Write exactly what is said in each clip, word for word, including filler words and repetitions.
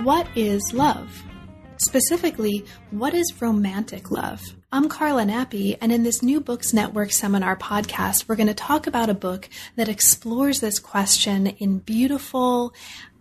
What is love? Specifically, what is romantic love? I'm Carla Nappi, and in this New Books Network Seminar podcast, we're going to talk about a book that explores this question in beautiful,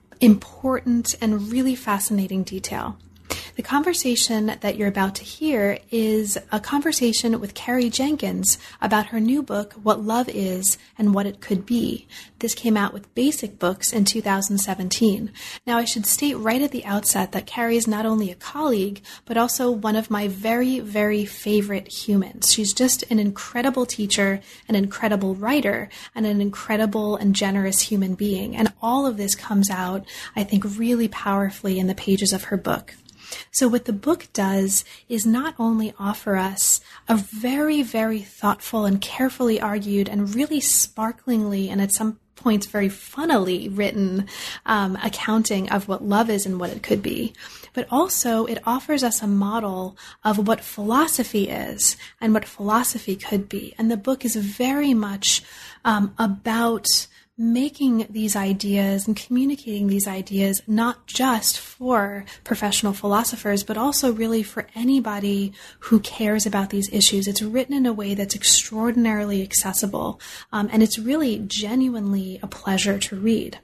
important, and really fascinating detail. The conversation that you're about to hear is a conversation with Carrie Jenkins about her new book, What Love Is and What It Could Be. This came out with Basic Books in two thousand seventeen. Now, I should state right at the outset that Carrie is not only a colleague, but also one of my very, very favorite humans. She's just an incredible teacher, an incredible writer, and an incredible and generous human being. And all of this comes out, I think, really powerfully in the pages of her book. So what the book does is not only offer us a very, very thoughtful and carefully argued and really sparklingly and at some points very funnily written um, accounting of what love is and what it could be, but also it offers us a model of what philosophy is and what philosophy could be. And the book is very much um, about making these ideas and communicating these ideas not just for professional philosophers, but also really for anybody who cares about these issues. It's written in a way that's extraordinarily accessible, um, and it's really genuinely a pleasure to read.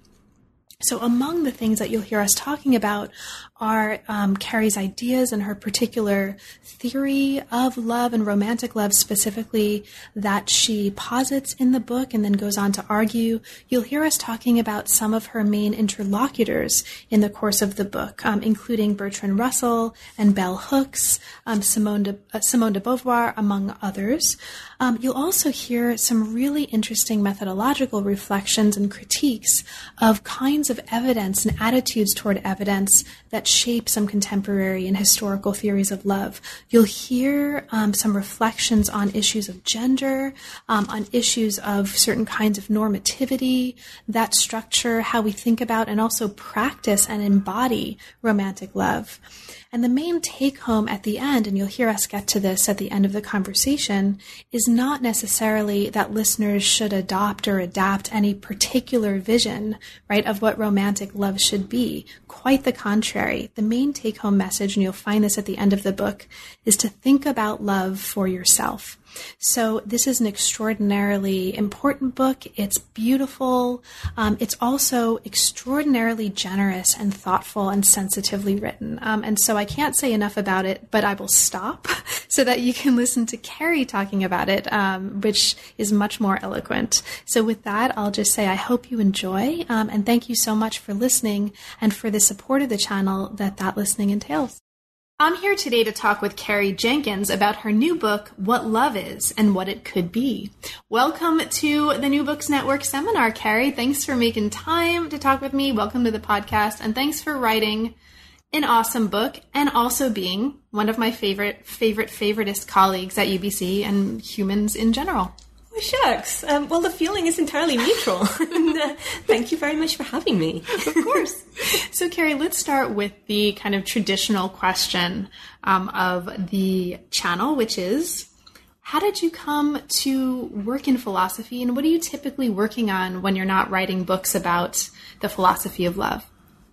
So among the things that you'll hear us talking about are um, Carrie's ideas and her particular theory of love and romantic love specifically that she posits in the book and then goes on to argue. You'll hear us talking about some of her main interlocutors in the course of the book, um, including Bertrand Russell and Bell Hooks, um, Simone, de, uh, Simone de Beauvoir, among others. Um, you'll also hear some really interesting methodological reflections and critiques of kinds of evidence and attitudes toward evidence that shape some contemporary and historical theories of love. You'll hear um, some reflections on issues of gender, um, on issues of certain kinds of normativity, that structure, how we think about and also practice and embody romantic love. And the main take-home at the end, and you'll hear us get to this at the end of the conversation, is not necessarily that listeners should adopt or adapt any particular vision, right, of what romantic love should be. Quite the contrary. The main take-home message, and you'll find this at the end of the book, is to think about love for yourself. So this is an extraordinarily important book. It's beautiful. Um, it's also extraordinarily generous and thoughtful and sensitively written. Um, and so I can't say enough about it, but I will stop so that you can listen to Carrie talking about it, um, which is much more eloquent. So with that, I'll just say I hope you enjoy, um, and thank you so much for listening and for the support of the channel that that listening entails. I'm here today to talk with Carrie Jenkins about her new book, What Love Is and What It Could Be. Welcome to the New Books Network seminar, Carrie. Thanks for making time to talk with me. Welcome to the podcast, and thanks for writing an awesome book and also being one of my favorite, favorite, favoritist colleagues at U B C and humans in general. Oh, shucks. Um, well, the feeling is entirely mutual. and, uh, thank you very much for having me. Of course. So, Carrie, let's start with the kind of traditional question um, of the channel, which is, how did you come to work in philosophy, and what are you typically working on when you're not writing books about the philosophy of love?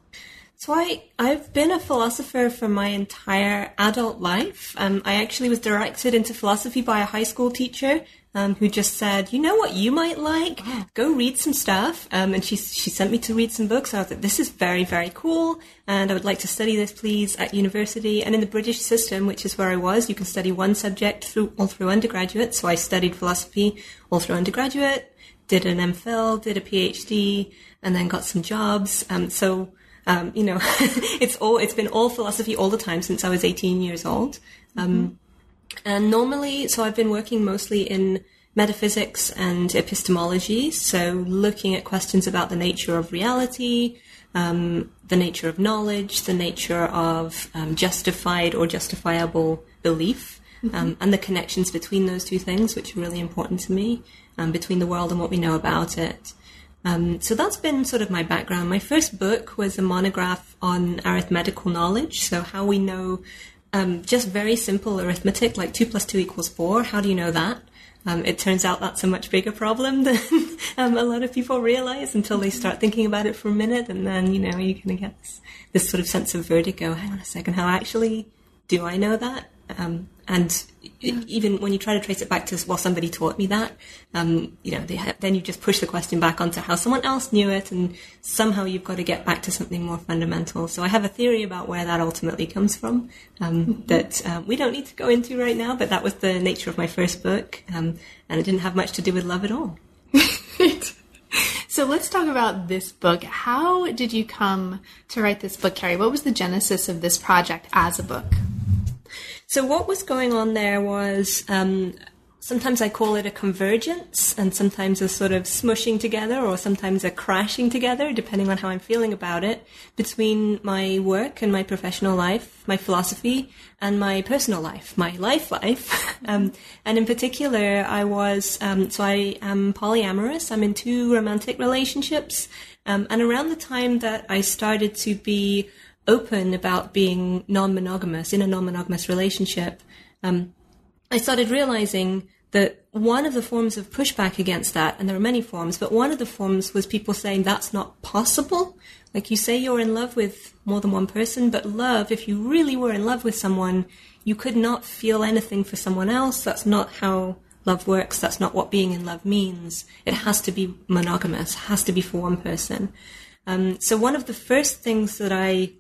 So I, I've been a philosopher for my entire adult life. Um, I actually was directed into philosophy by a high school teacher um, who just said, you know what you might like? Go read some stuff. Um, and she she sent me to read some books. I was like, this is very, very cool. And I would like to study this, please, at university. And in the British system, which is where I was, you can study one subject through all through undergraduate. So I studied philosophy all through undergraduate, did an MPhil, did a PhD, and then got some jobs. Um, so... Um, you know, it's all, it's been all philosophy all the time since I was eighteen years old. Um, mm-hmm. And normally, so I've been working mostly in metaphysics and epistemology. So looking at questions about the nature of reality, um, the nature of knowledge, the nature of um, justified or justifiable belief, mm-hmm. um, and the connections between those two things, which are really important to me, um, between the world and what we know about it. Um, so that's been sort of my background. My first book was a monograph on arithmetical knowledge, so how we know um, just very simple arithmetic, like two plus two equals four. How do you know that? Um, it turns out that's a much bigger problem than um, a lot of people realize until they start thinking about it for a minute, and then, you know, you kind of get this, this sort of sense of vertigo. Hang on a second, how actually do I know that? Um, and yeah. even when you try to trace it back to, well, somebody taught me that, um, you know, they ha- then you just push the question back onto how someone else knew it, and somehow you've got to get back to something more fundamental. So I have a theory about where that ultimately comes from, um, mm-hmm. that um, we don't need to go into right now, but that was the nature of my first book, um, and it didn't have much to do with love at all. So let's talk about this book. How did you come to write this book, Carrie? What was the genesis of this project as a book? So what was going on there was, um, sometimes I call it a convergence, and sometimes a sort of smushing together, or sometimes a crashing together, depending on how I'm feeling about it, between my work and my professional life, my philosophy, and my personal life, my life life. um, and in particular, I was, um, so I am polyamorous. I'm in two romantic relationships. Um, and around the time that I started to be open about being non-monogamous, in a non-monogamous relationship, um, I started realizing that one of the forms of pushback against that, and there are many forms, but one of the forms was people saying that's not possible. Like, you say you're in love with more than one person, but love, if you really were in love with someone, you could not feel anything for someone else. That's not how love works. That's not what being in love means. It has to be monogamous, has to be for one person. Um, so one of the first things that I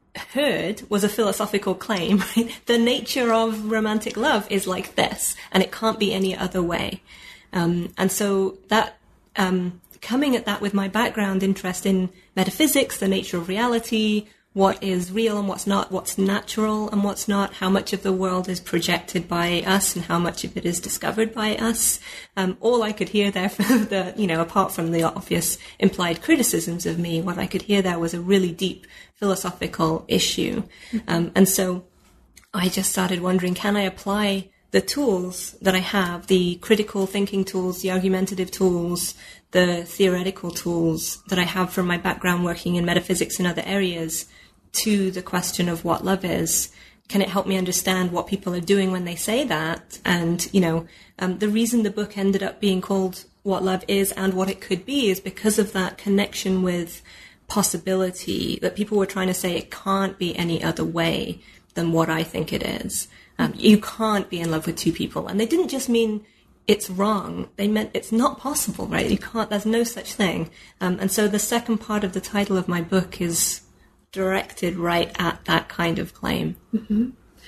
heard was a philosophical claim, right? The nature of romantic love is like this, and it can't be any other way. Um, and so that, um, coming at that with my background interest in metaphysics, the nature of reality, what is real and what's not, what's natural and what's not, how much of the world is projected by us and how much of it is discovered by us. Um, all I could hear there, from the, you know, apart from the obvious implied criticisms of me, what I could hear there was a really deep philosophical issue. Um, and so I just started wondering, can I apply the tools that I have, the critical thinking tools, the argumentative tools, the theoretical tools that I have from my background working in metaphysics and other areas, to the question of what love is? Can it help me understand what people are doing when they say that? And, you know, um, the reason the book ended up being called What Love Is and What It Could Be is because of that connection with possibility, that people were trying to say it can't be any other way than what I think it is. Um, you can't be in love with two people. And they didn't just mean it's wrong. They meant it's not possible, right? You can't, there's no such thing. Um, and so the second part of the title of my book is directed right at that kind of claim. Mm-hmm.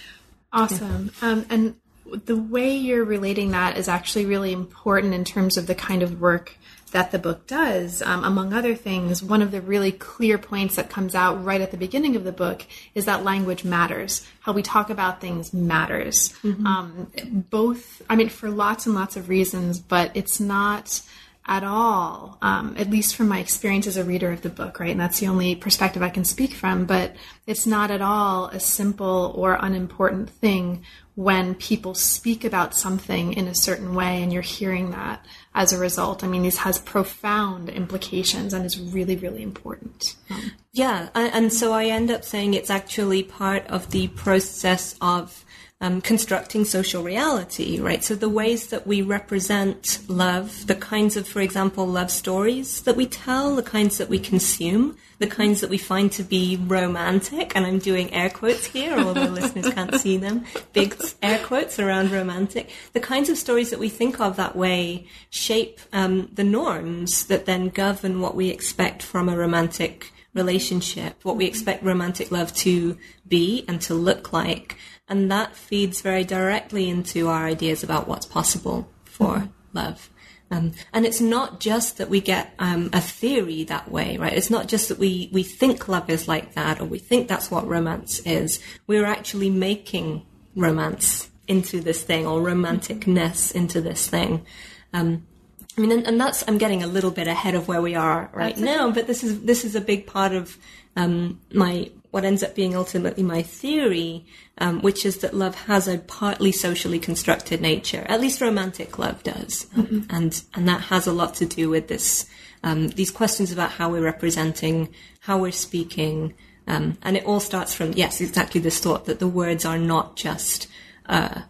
Awesome. Yeah. Um, and the way you're relating that is actually really important in terms of the kind of work that the book does. Um, among other things, one of the really clear points that comes out right at the beginning of the book is that language matters. How we talk about things matters. Mm-hmm. Um, both, I mean, for lots and lots of reasons, but it's not at all, um, at least from my experience as a reader of the book, right? And that's the only perspective I can speak from, but it's not at all a simple or unimportant thing when people speak about something in a certain way and you're hearing that as a result. I mean, this has profound implications and is really, really important. Um, yeah, and so I end up saying it's actually part of the process of Um, constructing social reality, right? So the ways that we represent love, the kinds of, for example, love stories that we tell, the kinds that we consume, the kinds that we find to be romantic, and I'm doing air quotes here, although listeners can't see them, big air quotes around romantic, the kinds of stories that we think of that way shape um, the norms that then govern what we expect from a romantic relationship, what we expect romantic love to be and to look like. And that feeds very directly into our ideas about what's possible for mm-hmm. love. Um, and it's not just that we get um, a theory that way, right? It's not just that we, we think love is like that, or we think that's what romance is. We're actually making romance into this thing, or romanticness into this thing. Um, I mean, and, and that's, I'm getting a little bit ahead of where we are right that's now, okay. But this is, this is a big part of um, my, what ends up being ultimately my theory, um, which is that love has a partly socially constructed nature. At least romantic love does. Mm-hmm. Um, and, and that has a lot to do with this, um, these questions about how we're representing, how we're speaking. Um, and it all starts from, yes, exactly this thought that the words are not just, uh,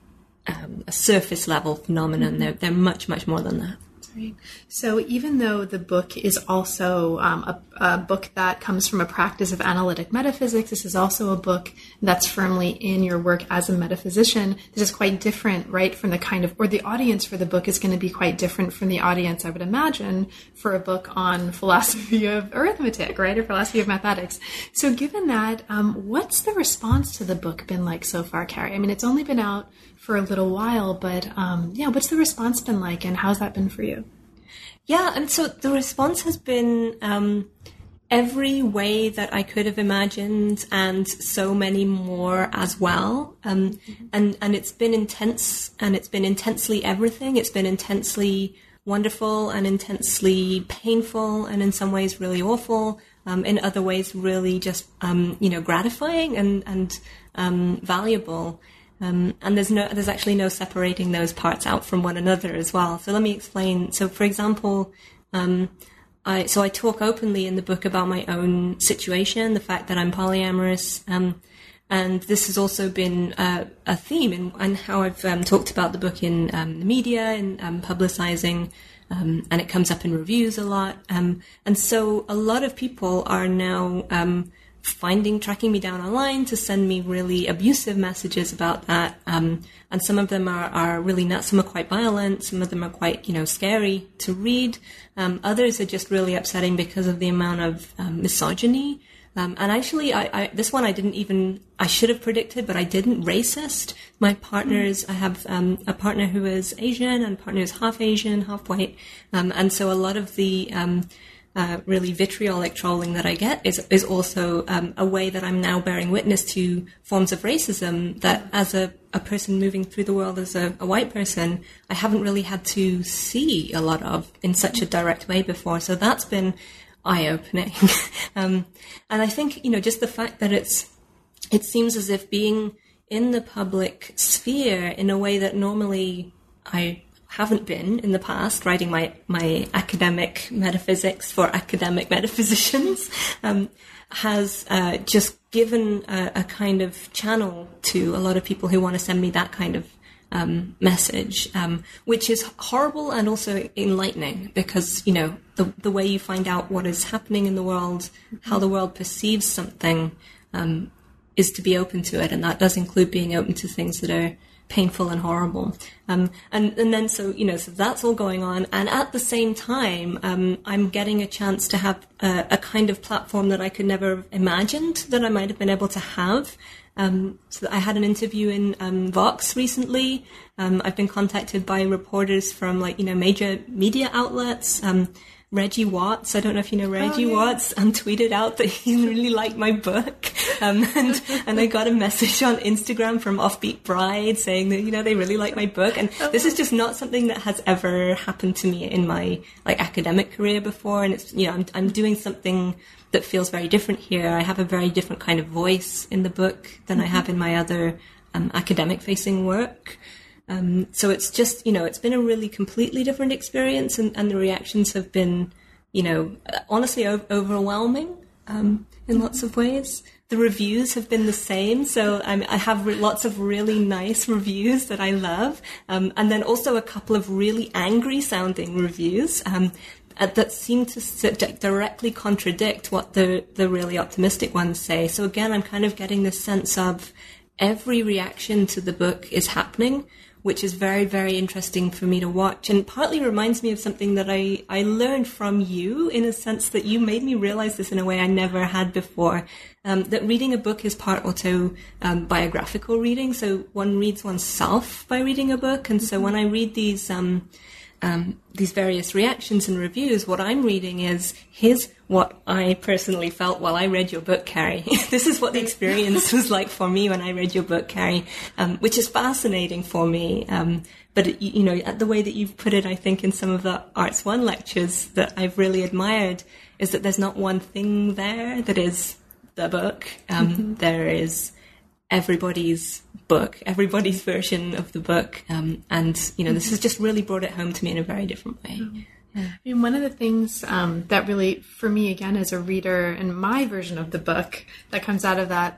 um, a surface level phenomenon. Mm-hmm. They're, they're much, much more than that. Right. So even though the book is also um, a, a book that comes from a practice of analytic metaphysics, this is also a book that's firmly in your work as a metaphysician. This is quite different, right, from the kind of, or the audience for the book is going to be quite different from the audience, I would imagine, for a book on philosophy of arithmetic, right, or philosophy of mathematics. So given that, um, what's the response to the book been like so far, Carrie? I mean, it's only been out for a little while, but um, yeah, what's the response been like, and how's that been for you? Yeah, and so the response has been um, every way that I could have imagined, and so many more as well. Um, mm-hmm. and and it's been intense, and it's been intensely everything. It's been intensely wonderful and intensely painful, and in some ways really awful. Um, in other ways, really just um, you know gratifying and and um, valuable. Um, and there's no, there's actually no separating those parts out from one another as well. So let me explain. So, for example, um, I so I talk openly in the book about my own situation, the fact that I'm polyamorous, um, and this has also been uh, a theme in, in how I've um, talked about the book in um, the media and um, publicizing, um, and it comes up in reviews a lot. Um, and so a lot of people are now Um, finding, tracking me down online to send me really abusive messages about that. Um, and some of them are, are really nuts. Some are quite violent. Some of them are quite, you know, scary to read. Um, others are just really upsetting because of the amount of um, misogyny. Um, and actually, I, I, this one I didn't even, I should have predicted, but I didn't. Racist. My partners, I have um, a partner who is Asian and a partner who's half Asian, half white. Um, and so a lot of the um, Uh, really vitriolic trolling that I get is is also um, a way that I'm now bearing witness to forms of racism that as a, a person moving through the world as a, a white person, I haven't really had to see a lot of in such a direct way before. So that's been eye-opening. um, and I think, you know, just the fact that it's, it seems as if being in the public sphere in a way that normally I haven't been in the past, writing my, my academic metaphysics for academic metaphysicians, um, has uh, just given a, a kind of channel to a lot of people who want to send me that kind of um, message, um, which is horrible and also enlightening because, you know, the, the way you find out what is happening in the world, how the world perceives something, um, is to be open to it. And that does include being open to things that are painful and horrible. Um, and, and then so, you know, so that's all going on. And at the same time, um, I'm getting a chance to have a, a kind of platform that I could never have imagined that I might have been able to have. Um, so I had an interview in um, Vox recently. Um, I've been contacted by reporters from like, you know, major media outlets. Um, Reggie Watts, I don't know if you know Reggie oh, yeah. Watts, um, tweeted out that he really liked my book. Um, and, and I got a message on Instagram from Offbeat Bride saying that, you know, they really like my book. And oh. this is just not something that has ever happened to me in my, like, academic career before. And it's, you know, I'm, I'm doing something that feels very different here. I have a very different kind of voice in the book than mm-hmm. I have in my other, um, academic-facing work. Um, so it's just, you know, it's been a really completely different experience, and, and the reactions have been, you know, honestly o- overwhelming um, in lots of ways. The reviews have been the same, so I'm, I have re- lots of really nice reviews that I love, um, and then also a couple of really angry-sounding reviews um, that seem to sit- directly contradict what the, the really optimistic ones say. So again, I'm kind of getting this sense of every reaction to the book is happening, which is very, very interesting for me to watch, and partly reminds me of something that I, I learned from you, in a sense that you made me realize this in a way I never had before, um, that reading a book is part auto um, biographical reading, so one reads oneself by reading a book, and so when I read these um, um, these various reactions and reviews, what I'm reading is, here's what I personally felt while I read your book, Carrie. This is what the experience was like for me when I read your book, Carrie, um, which is fascinating for me. Um, but, it, you know, the way that you've put it, I think, in some of the Arts One lectures that I've really admired is that there's not one thing there that is the book. Um, mm-hmm. There is everybody's book, everybody's version of the book. Um, and, you know, this has just really brought it home to me in a very different way. Mm-hmm. I mean, one of the things um, that really, for me, again, as a reader, and my version of the book that comes out of that,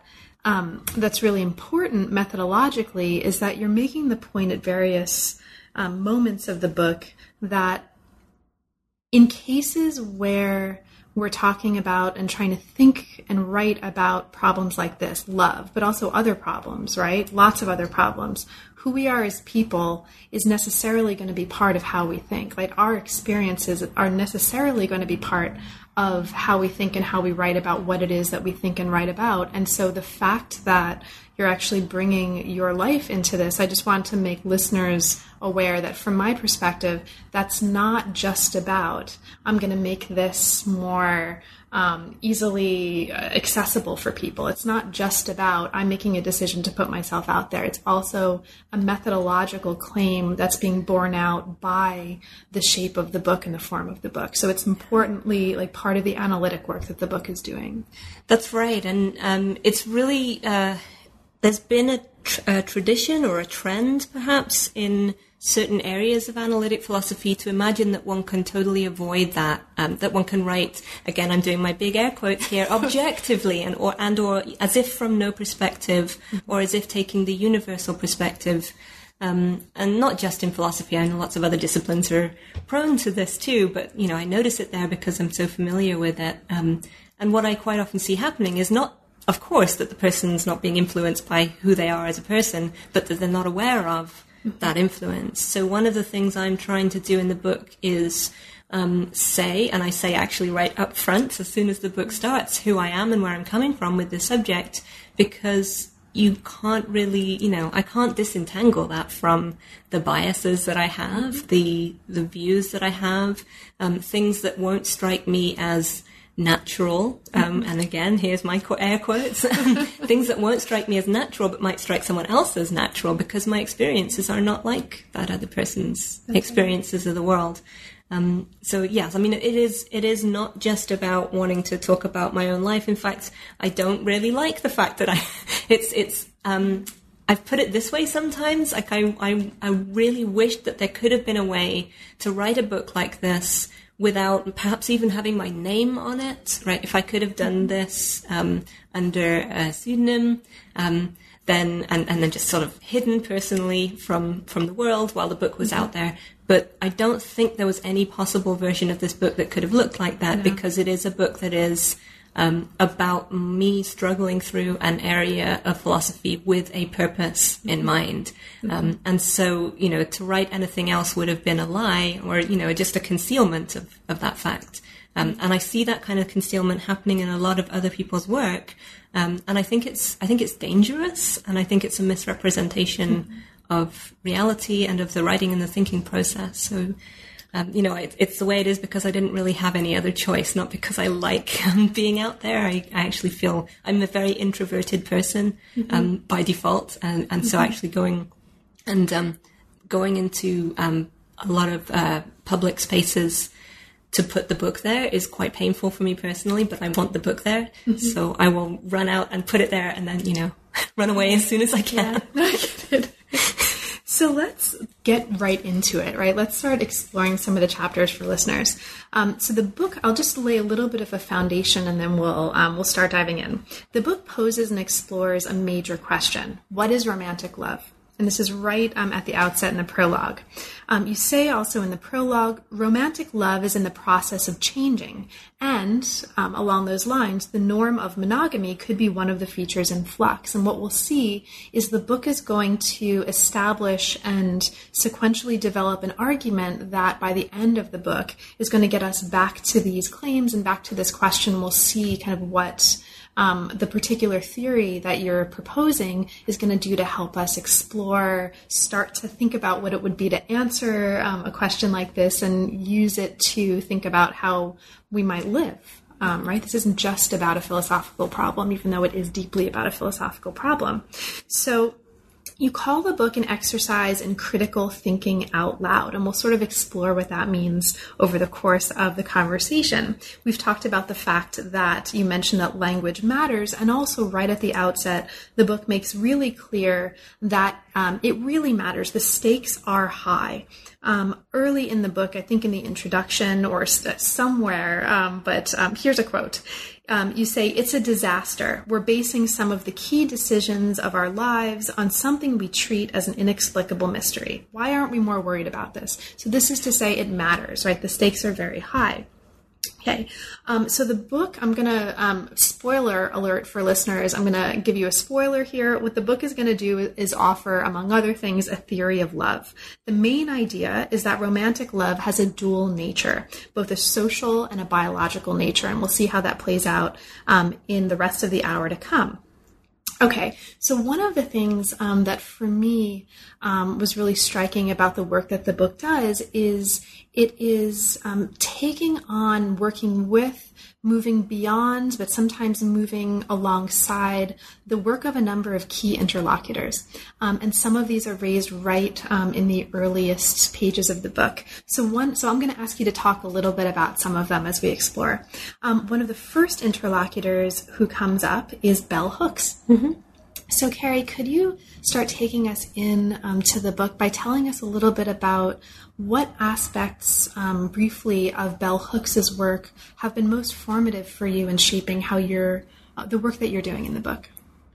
um, that's really important methodologically is that you're making the point at various um, moments of the book that in cases where we're talking about and trying to think and write about problems like this, love, but also other problems, right? Lots of other problems. Who we are as people is necessarily going to be part of how we think. Like our experiences are necessarily going to be part of how we think and how we write about what it is that we think and write about. And so the fact that you're actually bringing your life into this, I just want to make listeners aware that from my perspective, that's not just about, I'm going to make this more um, easily accessible for people. It's not just about, I'm making a decision to put myself out there. It's also a methodological claim that's being borne out by the shape of the book and the form of the book. So it's importantly like part of the analytic work that the book is doing. That's right. And um, it's really... Uh... There's been a, tr- a tradition or a trend, perhaps, in certain areas of analytic philosophy to imagine that one can totally avoid that, um, that one can write, again, I'm doing my big air quotes here, objectively and or, and or as if from no perspective, or as if taking the universal perspective. Um, and not just in philosophy, I know lots of other disciplines are prone to this too, but, you know, I notice it there because I'm so familiar with it. Um, and what I quite often see happening is not, of course, that the person's not being influenced by who they are as a person, but that they're not aware of that influence. So one of the things I'm trying to do in the book is um, say, and I say actually right up front as soon as the book starts, who I am and where I'm coming from with this subject, because you can't really, you know, I can't disentangle that from the biases that I have, the the views that I have, um, things that won't strike me as natural, um, and again, here's my air quotes, things that won't strike me as natural but might strike someone else as natural because my experiences are not like that other person's That's experiences right. of the world. Um, so yes, I mean, it is, it is not just about wanting to talk about my own life. In fact, I don't really like the fact that I, it's, it's, um, I've put it this way sometimes, like I, I, I really wished that there could have been a way to write a book like this without perhaps even having my name on it, right? If I could have done this um, under a pseudonym, um, then and, and then just sort of hidden personally from, from the world while the book was mm-hmm. out there. But I don't think there was any possible version of this book that could have looked like that, no. because it is a book that is um, about me struggling through an area of philosophy with a purpose mm-hmm. in mind. Mm-hmm. Um, and so, you know, to write anything else would have been a lie or, you know, just a concealment of, of that fact. Um, and I see that kind of concealment happening in a lot of other people's work. Um, and I think it's, I think it's dangerous, and I think it's a misrepresentation mm-hmm. of reality and of the writing and the thinking process. So, Um, you know, it, it's the way it is because I didn't really have any other choice, not because I like um, being out there. I, I actually feel I'm a very introverted person mm-hmm. um, by default. And, and mm-hmm. so actually going and um, going into um, a lot of uh, public spaces to put the book there is quite painful for me personally, but I want the book there. Mm-hmm. So I will run out and put it there and then, you know, run away as soon as I can. Yeah, I get it. So let's get right into it, right? Let's start exploring some of the chapters for listeners. Um, so the book, I'll just lay a little bit of a foundation and then we'll um, we'll start diving in. The book poses and explores a major question. What is romantic love? And this is right um, at the outset in the prologue. Um, you say also in the prologue, romantic love is in the process of changing. And um, along those lines, the norm of monogamy could be one of the features in flux. And what we'll see is the book is going to establish and sequentially develop an argument that by the end of the book is going to get us back to these claims and back to this question. We'll see kind of what Um, the particular theory that you're proposing is going to do to help us explore, start to think about what it would be to answer um, a question like this and use it to think about how we might live, um, right? This isn't just about a philosophical problem, even though it is deeply about a philosophical problem. So you call the book an exercise in critical thinking out loud, and we'll sort of explore what that means over the course of the conversation. We've talked about the fact that you mentioned that language matters, and also right at the outset, the book makes really clear that um, it really matters. The stakes are high. Um, early in the book, I think in the introduction or st- somewhere, um, but um, here's a quote. Um, you say, it's a disaster. We're basing some of the key decisions of our lives on something we treat as an inexplicable mystery. Why aren't we more worried about this? So this is to say it matters, right? The stakes are very high. Okay, um, so the book, I'm going to, um, spoiler alert for listeners, I'm going to give you a spoiler here. What the book is going to do is offer, among other things, a theory of love. The main idea is that romantic love has a dual nature, both a social and a biological nature, and we'll see how that plays out um, in the rest of the hour to come. Okay, so one of the things um, that for me um, was really striking about the work that the book does is it is um, taking on, working with, moving beyond, but sometimes moving alongside the work of a number of key interlocutors. Um, and some of these are raised right um, in the earliest pages of the book. So one, so I'm going to ask you to talk a little bit about some of them as we explore. Um, one of the first interlocutors who comes up is Bell Hooks. Mm-hmm. So Carrie, could you start taking us in um, to the book by telling us a little bit about what aspects, um, briefly, of Bell Hooks's work have been most formative for you in shaping how you're, uh, the work that you're doing in the book?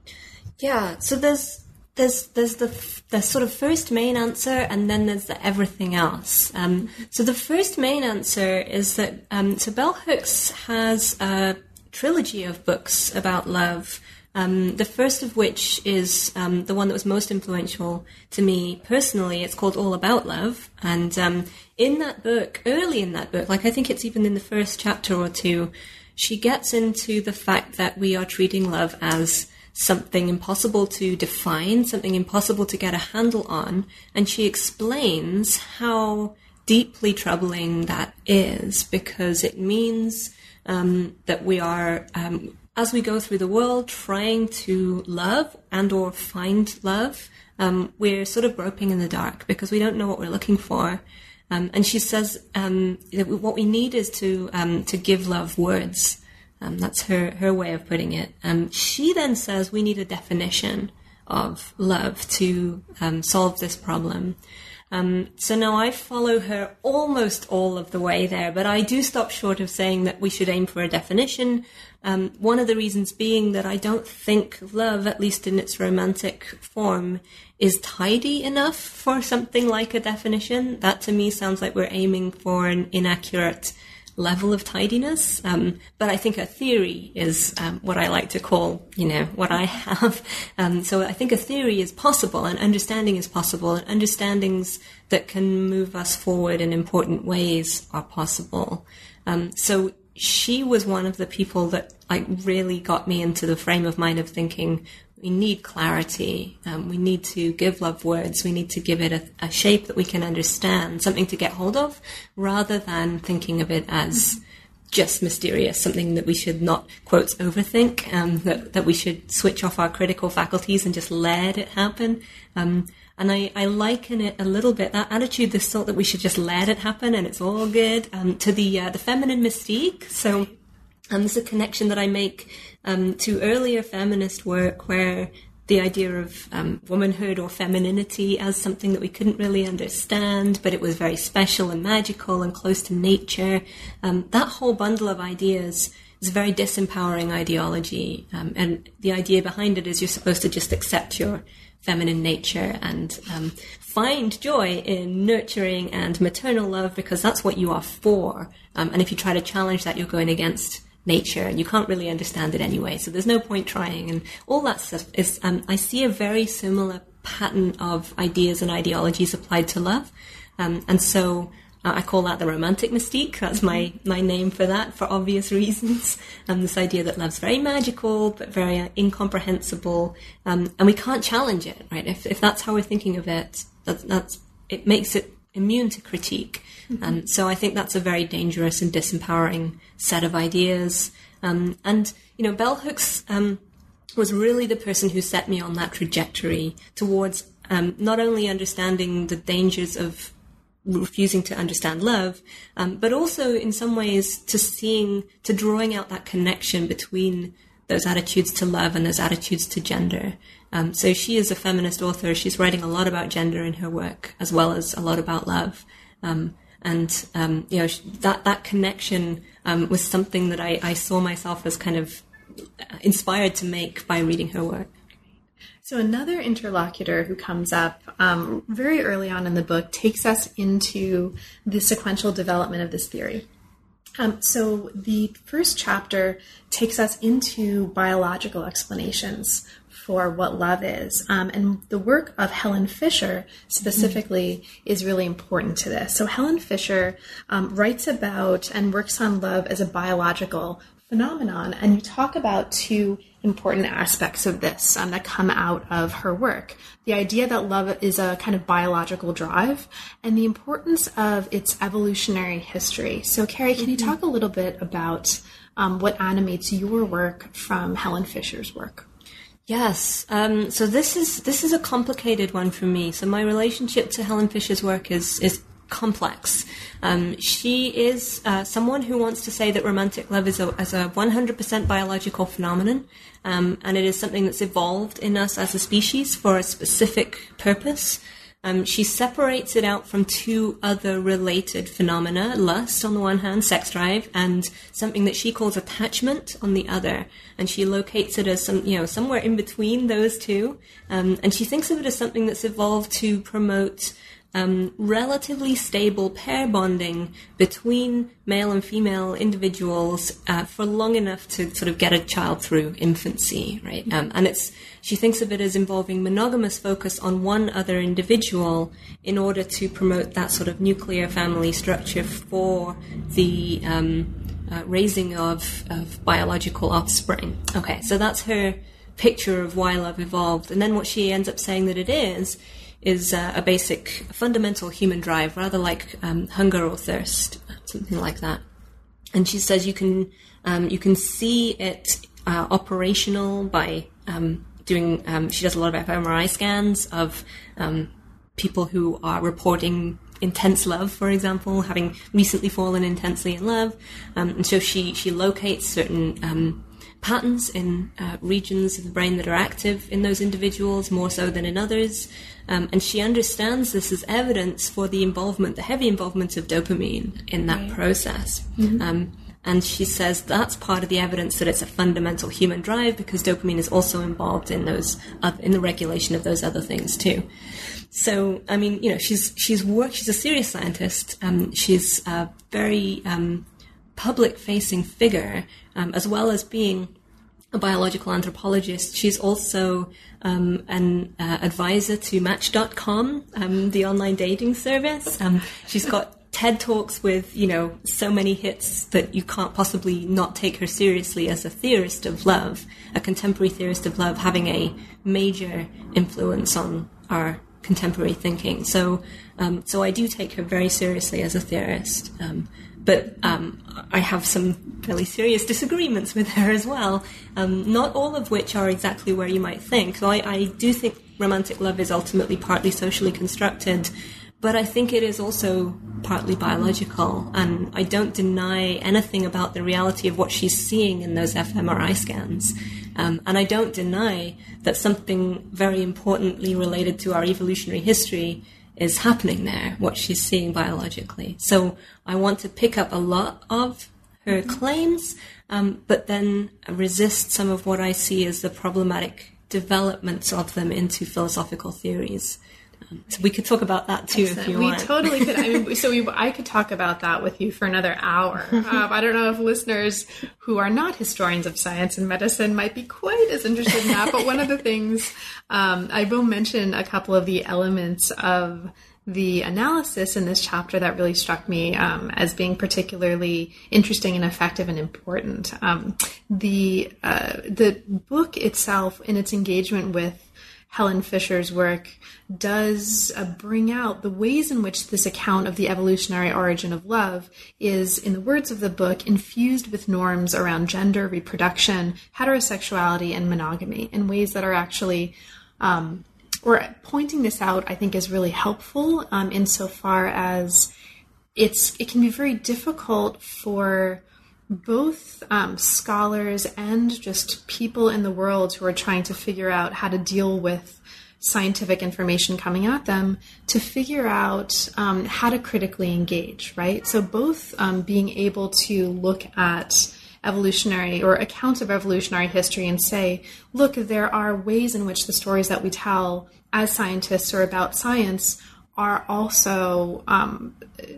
Yeah, so there's there's there's the the sort of first main answer, and then there's the everything else. Um, so the first main answer is that um, so Bell Hooks has a trilogy of books about love. Um, the first of which is um, the one that was most influential to me personally. It's called All About Love. And um, in that book, early in that book, like I think it's even in the first chapter or two, she gets into the fact that we are treating love as something impossible to define, something impossible to get a handle on. And she explains how deeply troubling that is, because it means um, that we are... Um, as we go through the world trying to love and or find love, um, we're sort of groping in the dark because we don't know what we're looking for. Um, and she says um, that what we need is to um, to give love words. Um, that's her, her way of putting it. Um, she then says we need a definition of love to um, solve this problem. Um, so now I follow her almost all of the way there, but I do stop short of saying that we should aim for a definition. Um, one of the reasons being that I don't think love, at least in its romantic form, is tidy enough for something like a definition. That to me sounds like we're aiming for an inaccurate level of tidiness. Um, but I think a theory is um, what I like to call, you know, what I have. Um, so I think a theory is possible, and understanding is possible, and understandings that can move us forward in important ways are possible. Um, so she was one of the people that like really got me into the frame of mind of thinking we need clarity. Um, we need to give love words. We need to give it a, a shape that we can understand, something to get hold of, rather than thinking of it as just mysterious, something that we should not, quotes, overthink, um, that, that we should switch off our critical faculties and just let it happen. Um, and I, I liken it a little bit, that attitude, this thought that we should just let it happen and it's all good, um, to the uh, the feminine mystique. So um, this is a connection that I make Um, to earlier feminist work where the idea of um, womanhood or femininity as something that we couldn't really understand, but it was very special and magical and close to nature. Um, that whole bundle of ideas is a very disempowering ideology. Um, and the idea behind it is you're supposed to just accept your feminine nature and um, find joy in nurturing and maternal love because that's what you are for. Um, and if you try to challenge that, you're going against nature, and you can't really understand it anyway, so there's no point trying, and all that stuff is, um, I see a very similar pattern of ideas and ideologies applied to love, um, and so uh, I call that the romantic mystique. That's my, my name for that, for obvious reasons, um, this idea that love's very magical, but very uh, incomprehensible, um, and we can't challenge it, right? If, if that's how we're thinking of it, that, that's, it makes it immune to critique. Mm-hmm. Um, so I think that's a very dangerous and disempowering set of ideas. Um, and, you know, Bell Hooks um, was really the person who set me on that trajectory towards um, not only understanding the dangers of refusing to understand love, um, but also in some ways to seeing, to drawing out that connection between those attitudes to love and those attitudes to gender. Um, so she is a feminist author. She's writing a lot about gender in her work, as well as a lot about love. Um, And, um, you know, that, that connection um, was something that I, I saw myself as kind of inspired to make by reading her work. So another interlocutor who comes up um, very early on in the book takes us into the sequential development of this theory. Um, so the first chapter takes us into biological explanations for what love is. Um, and the work of Helen Fisher specifically mm. is really important to this. So Helen Fisher um, writes about and works on love as a biological phenomenon. And you talk about two important aspects of this um, that come out of her work. The idea that love is a kind of biological drive and the importance of its evolutionary history. So Carrie, can you talk a little bit about um, what animates your work from Helen Fisher's work? Yes. Um, so this is this is a complicated one for me. So my relationship to Helen Fisher's work is is complex. Um, she is uh, someone who wants to say that romantic love is a, as a one hundred percent biological phenomenon, um, and it is something that's evolved in us as a species for a specific purpose. Um, she separates it out from two other related phenomena, lust on the one hand, sex drive, and something that she calls attachment on the other. And she locates it as some, you know, somewhere in between those two. Um, and she thinks of it as something that's evolved to promote Um, relatively stable pair bonding between male and female individuals uh, for long enough to sort of get a child through infancy, right? Um, and it's she thinks of it as involving monogamous focus on one other individual in order to promote that sort of nuclear family structure for the um, uh, raising of, of biological offspring. Okay, so that's her picture of why love evolved. And then what she ends up saying that it is is uh, a basic, fundamental human drive, rather like um, hunger or thirst, something like that. And she says you can um, you can see it uh, operational by um, doing. Um, she does a lot of fMRI scans of um, people who are reporting intense love, for example, having recently fallen intensely in love, um, and so she she locates certain Um, patterns in uh, regions of the brain that are active in those individuals more so than in others. Um, and she understands this as evidence for the involvement, the heavy involvement of dopamine in that right. process. Mm-hmm. Um, and she says that's part of the evidence that it's a fundamental human drive because dopamine is also involved in those, uh, in the regulation of those other things too. So, I mean, you know, she's, she's worked, she's a serious scientist. Um, she's a very, um, public-facing figure, um, as well as being a biological anthropologist. She's also um, an uh, advisor to Match dot com, um, the online dating service. Um, she's got TED Talks with, you know, so many hits that you can't possibly not take her seriously as a theorist of love, a contemporary theorist of love, having a major influence on our contemporary thinking. So, um, so I do take her very seriously as a theorist. Um, But um, I have some fairly serious disagreements with her as well, um, not all of which are exactly where you might think. So I, I do think romantic love is ultimately partly socially constructed, but I think it is also partly biological, and I don't deny anything about the reality of what she's seeing in those fMRI scans. Um, and I don't deny that something very importantly related to our evolutionary history is happening there, what she's seeing biologically. So I want to pick up a lot of her claims, um, but then resist some of what I see as the problematic developments of them into philosophical theories. Um, so we could talk about that too. Excellent. If you we want. We totally could. I mean, so we, I could talk about that with you for another hour. Um, I don't know if listeners who are not historians of science and medicine might be quite as interested in that. But one of the things um, I will mention a couple of the elements of the analysis in this chapter that really struck me um, as being particularly interesting and effective and important. Um, the uh, the book itself, in its engagement with Helen Fisher's work, does uh, bring out the ways in which this account of the evolutionary origin of love is, in the words of the book, infused with norms around gender, reproduction, heterosexuality, and monogamy in ways that are actually, um, or pointing this out, I think, is really helpful um, insofar as it's it can be very difficult for both um, scholars and just people in the world who are trying to figure out how to deal with scientific information coming at them to figure out um, how to critically engage, right? So both um, being able to look at evolutionary or accounts of evolutionary history and say, look, there are ways in which the stories that we tell as scientists or about science are also um,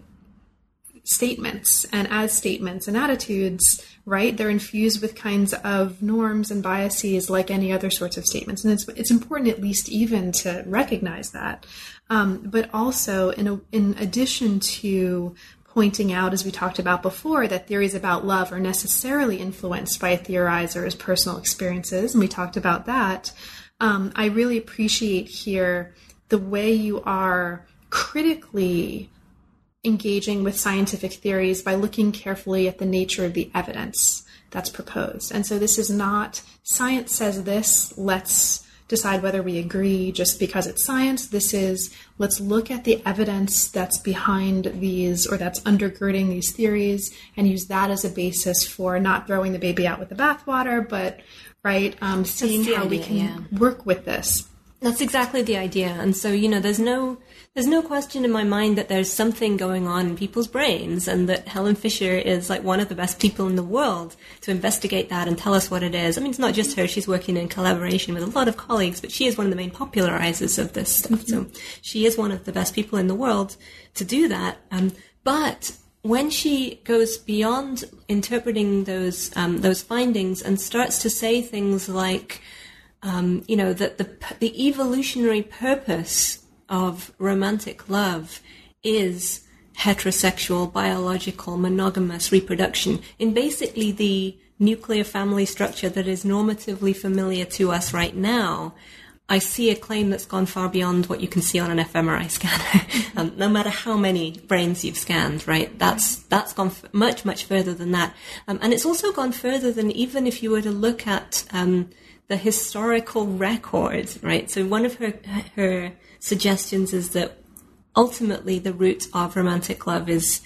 statements, and as statements and attitudes, right, they're infused with kinds of norms and biases like any other sorts of statements. And it's it's important at least even to recognize that. Um, but also in a, in addition to pointing out, as we talked about before, that theories about love are necessarily influenced by a theorizer's personal experiences, and we talked about that, um, I really appreciate here the way you are critically engaging with scientific theories by looking carefully at the nature of the evidence that's proposed. And so this is not, science says this, let's decide whether we agree just because it's science. This is, let's look at the evidence that's behind these, or that's undergirding these theories, and use that as a basis for not throwing the baby out with the bathwater, but, right, um, seeing how idea, we can yeah. work with this. That's exactly the idea. And so, you know, there's no there's no question in my mind that there's something going on in people's brains, and that Helen Fisher is like one of the best people in the world to investigate that and tell us what it is. I mean, it's not just her. She's working in collaboration with a lot of colleagues, but she is one of the main popularizers of this stuff. Mm-hmm. So she is one of the best people in the world to do that. Um, but when she goes beyond interpreting those um, those findings and starts to say things like, Um, you know, that the the evolutionary purpose of romantic love is heterosexual, biological, monogamous reproduction in basically the nuclear family structure that is normatively familiar to us right now, I see a claim that's gone far beyond what you can see on an fMRI scanner. um, no matter how many brains you've scanned, right? That's that's gone f- much, much further than that. Um, and it's also gone further than even if you were to look at um, the historical record, right? So one of her her suggestions is that ultimately the root of romantic love is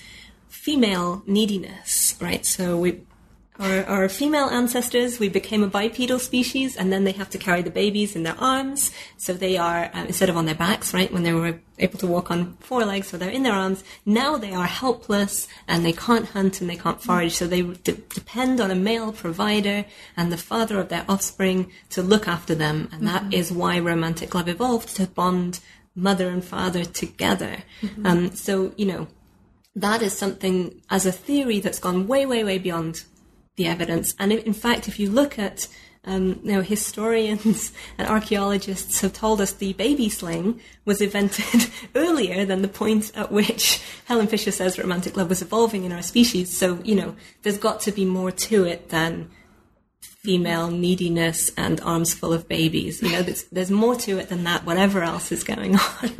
female neediness, right? So we, our, our female ancestors, we became a bipedal species, and then they have to carry the babies in their arms. So they are, um, instead of on their backs, right, when they were able to walk on four legs, so they're in their arms. Now they are helpless, and they can't hunt and they can't forage, so they de- depend on a male provider and the father of their offspring to look after them. And that mm-hmm. is why romantic love evolved, to bond mother and father together. Mm-hmm. Um, so, you know, that is something as a theory that's gone way, way, way beyond the evidence. And in fact, if you look at, um, you know, historians and archaeologists have told us the baby sling was invented earlier than the point at which Helen Fisher says romantic love was evolving in our species. So, you know, there's got to be more to it than female neediness and arms full of babies. You know, there's, there's more to it than that, whatever else is going on.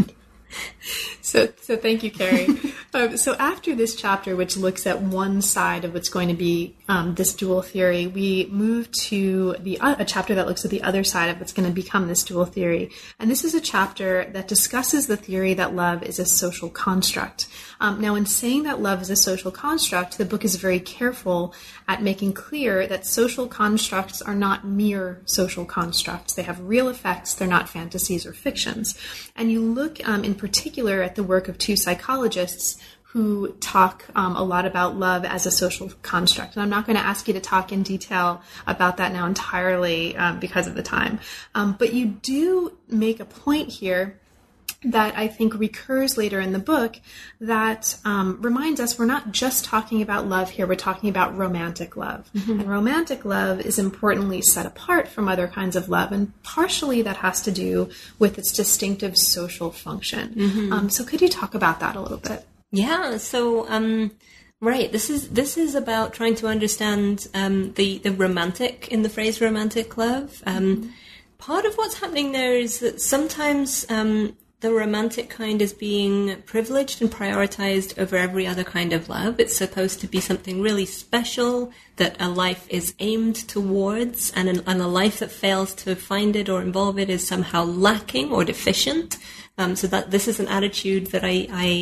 So, so thank you, Carrie. um, so after this chapter, which looks at one side of what's going to be um, this dual theory, we move to the uh, a chapter that looks at the other side of what's going to become this dual theory. And this is a chapter that discusses the theory that love is a social construct. Um, now, in saying that love is a social construct, the book is very careful at making clear that social constructs are not mere social constructs. They have real effects. They're not fantasies or fictions. And you look um, in particular at the work of two psychologists who talk um, a lot about love as a social construct. And I'm not going to ask you to talk in detail about that now entirely um, because of the time. Um, but you do make a point here that I think recurs later in the book that um, reminds us we're not just talking about love here, we're talking about romantic love. Mm-hmm. And romantic love is importantly set apart from other kinds of love, and partially that has to do with its distinctive social function. Mm-hmm. Um, so could you talk about that a little bit? Yeah, so, um, right, this is this is about trying to understand um, the, the romantic in the phrase romantic love. Um, mm-hmm. Part of what's happening there is that sometimes um, the romantic kind is being privileged and prioritized over every other kind of love. It's supposed to be something really special that a life is aimed towards, and, an, and a life that fails to find it or involve it is somehow lacking or deficient. Um, so that this is an attitude that I, I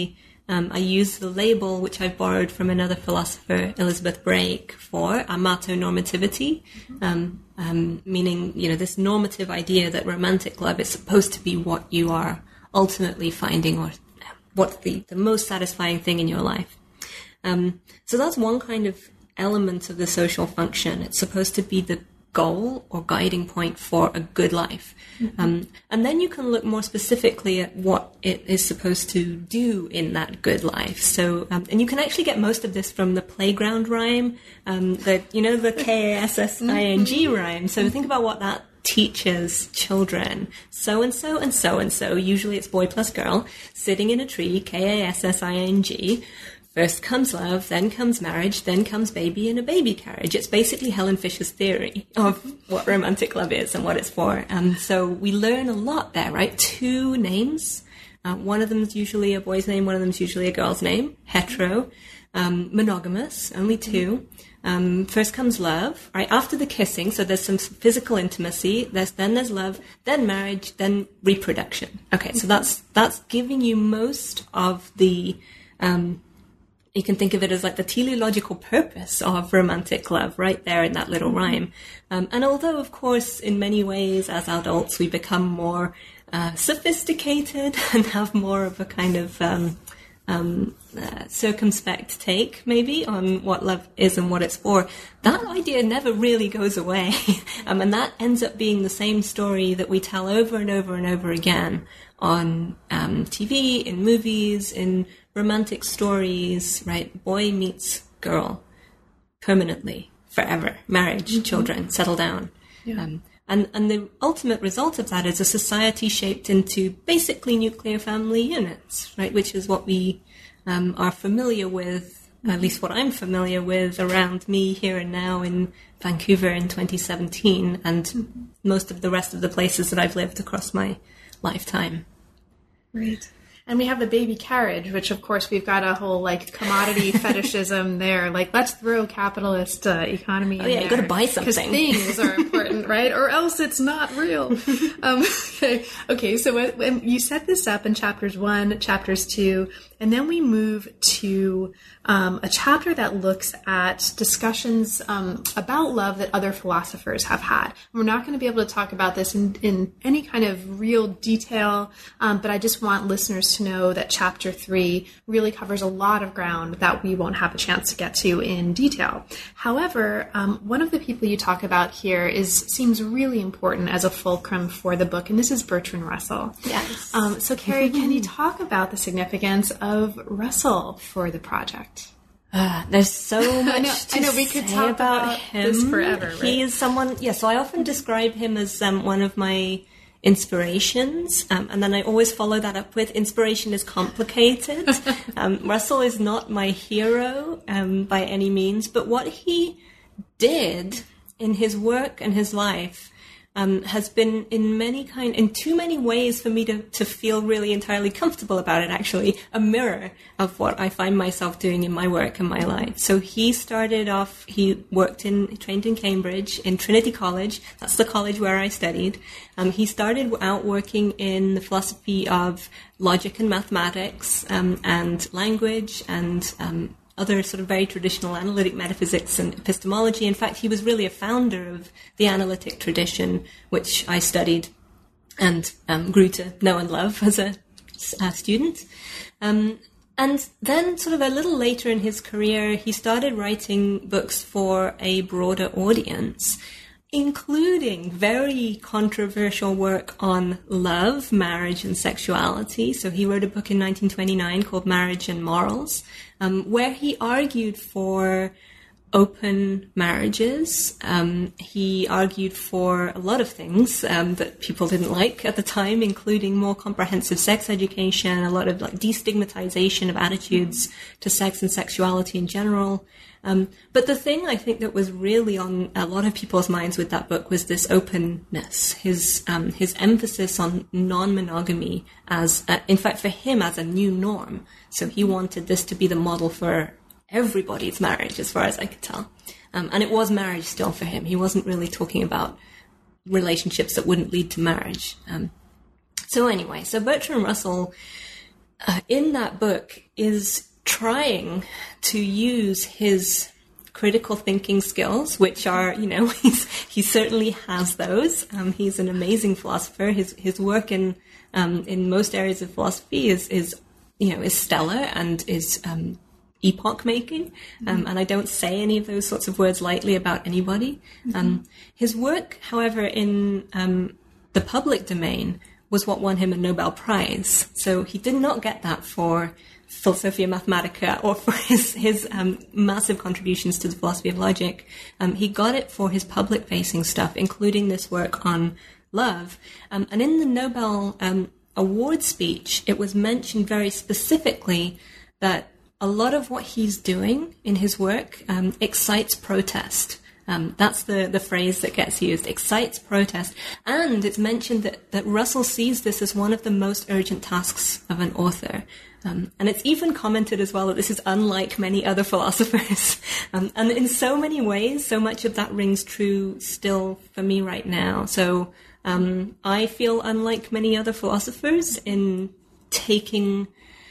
Um, I use the label, which I've borrowed from another philosopher, Elizabeth Brake, for amatonormativity, um, um, meaning, you know, this normative idea that romantic love is supposed to be what you are ultimately finding, or what's the, the most satisfying thing in your life. Um, so that's one kind of element of the social function. It's supposed to be the goal or guiding point for a good life. Mm-hmm. Um, and then you can look more specifically at what it is supposed to do in that good life. So, um, and you can actually get most of this from the playground rhyme, um, the, you know, the K A S S I N G rhyme. So think about what that teaches children. So-and-so and so-and-so, usually it's boy plus girl, sitting in a tree, K A S S I N G. First comes love, then comes marriage, then comes baby in a baby carriage. It's basically Helen Fisher's theory of what romantic love is and what it's for. And so we learn a lot there, right? Two names. Uh, one of them is usually a boy's name, one of them is usually a girl's name. Hetero. Um, monogamous, only two. Um, first comes love, right? After the kissing, so there's some physical intimacy. There's then there's love, then marriage, then reproduction. Okay, so that's that's giving you most of the... Um, You can think of it as like the teleological purpose of romantic love right there in that little rhyme. Um, and although, of course, in many ways as adults we become more uh, sophisticated and have more of a kind of um, um, uh, circumspect take maybe on what love is and what it's for, that idea never really goes away. um, and that ends up being the same story that we tell over and over and over again on um, T V, in movies, in romantic stories, right? Boy meets girl permanently, forever, marriage, mm-hmm. children, settle down. Yeah. Um, and, and the ultimate result of that is a society shaped into basically nuclear family units, right? Which is what we um, are familiar with, at least what I'm familiar with around me here and now in Vancouver in twenty seventeen, and mm-hmm. most of the rest of the places that I've lived across my lifetime. Right. And we have the baby carriage, which, of course, we've got a whole, like, commodity fetishism there. Like, let's throw capitalist uh, economy in oh, yeah, there. you got to buy something. Because things are important, right? Or else it's not real. um, okay. okay, so when, when you set this up in chapters one, chapters two, and then we move to um, a chapter that looks at discussions um, about love that other philosophers have had. We're not going to be able to talk about this in, in any kind of real detail, um, but I just want listeners to know that chapter three really covers a lot of ground that we won't have a chance to get to in detail. However, um, one of the people you talk about here is seems really important as a fulcrum for the book, and this is Bertrand Russell. Yes. Um, so, Carrie, can you talk about the significance of Russell for the project? Uh, there's so much I know, to I know we could say talk about, about him. this forever. Right? He is someone, yeah, so I often describe him as um, one of my inspirations, um, and then I always follow that up with inspiration is complicated. um, Russell is not my hero um, by any means, but what he did in his work and his life um, has been in many kind, in too many ways for me to, to feel really entirely comfortable about it, actually, a mirror of what I find myself doing in my work and my life. So he started off, he worked in, he trained in Cambridge, in Trinity College. That's the college where I studied. Um, he started out working in the philosophy of logic and mathematics, um, and language and, um, other sort of very traditional analytic metaphysics and epistemology. In fact, he was really a founder of the analytic tradition, which I studied and um, grew to know and love as a, a student. Um, and then sort of a little later in his career, he started writing books for a broader audience, including very controversial work on love, marriage, and sexuality. So he wrote a book in nineteen twenty-nine called Marriage and Morals, um, where he argued for open marriages. Um, he argued for a lot of things um, that people didn't like at the time, including more comprehensive sex education, a lot of like destigmatization of attitudes to sex and sexuality in general. Um, but the thing I think that was really on a lot of people's minds with that book was this openness, his um, his emphasis on non-monogamy as, uh, in fact, for him as a new norm. So he wanted this to be the model for everybody's marriage, as far as I could tell. Um, and it was marriage still for him. He wasn't really talking about relationships that wouldn't lead to marriage. Um, so anyway, so Bertrand Russell, uh, in that book, is trying to use his critical thinking skills, which are, you know, he's, he certainly has those. Um, he's an amazing philosopher. His his work in um, in most areas of philosophy is is you know is stellar and is um, epoch making. Um, mm-hmm. And I don't say any of those sorts of words lightly about anybody. Mm-hmm. Um, his work, however, in um, the public domain was what won him a Nobel Prize. So he did not get that for Philosophia Mathematica or for his, his um, massive contributions to the philosophy of logic. Um, he got it for his public-facing stuff, including this work on love. Um, and in the Nobel um, Award speech, it was mentioned very specifically that a lot of what he's doing in his work um, excites protest. Um, that's the, the phrase that gets used, excites protest. And it's mentioned that, that Russell sees this as one of the most urgent tasks of an author. Um, and it's even commented as well that this is unlike many other philosophers. um, and in so many ways, so much of that rings true still for me right now. So um, I feel unlike many other philosophers in taking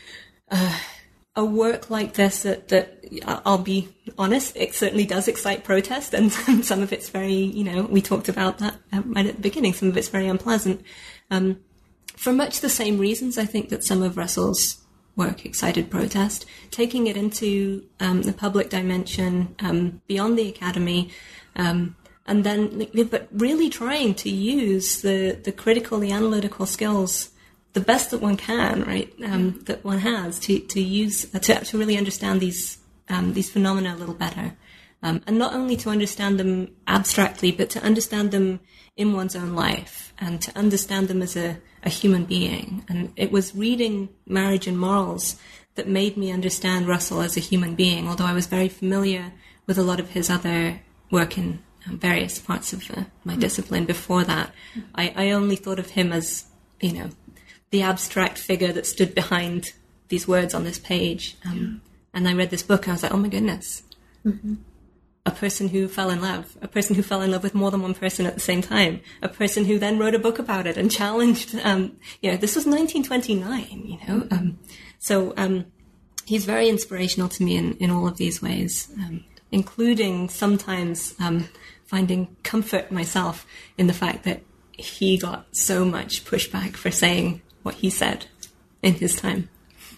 uh, a work like this that, that, I'll be honest, it certainly does excite protest. And some of it's very, you know, we talked about that right at the beginning, some of it's very unpleasant. Um, for much the same reasons, I think that some of Russell's work excited protest, taking it into um, the public dimension, um, beyond the academy, um, and then, but really trying to use the, the critical, the analytical skills, the best that one can, right, um, that one has to, to use, uh, to, to really understand these, um, these phenomena a little better. Um, and not only to understand them abstractly, but to understand them in one's own life and to understand them as a, a human being. And it was reading Marriage and Morals that made me understand Russell as a human being, although I was very familiar with a lot of his other work in um, various parts of uh, my mm-hmm. discipline before that. Mm-hmm. I, I only thought of him as, you know, the abstract figure that stood behind these words on this page. Um, yeah. And I read this book and I was like, oh my goodness. Mm-hmm. A person who fell in love, a person who fell in love with more than one person at the same time, a person who then wrote a book about it and challenged, um, you know, this was nineteen twenty-nine, you know. Um, so um, he's very inspirational to me in, in all of these ways, um, including sometimes um, finding comfort myself in the fact that he got so much pushback for saying what he said in his time.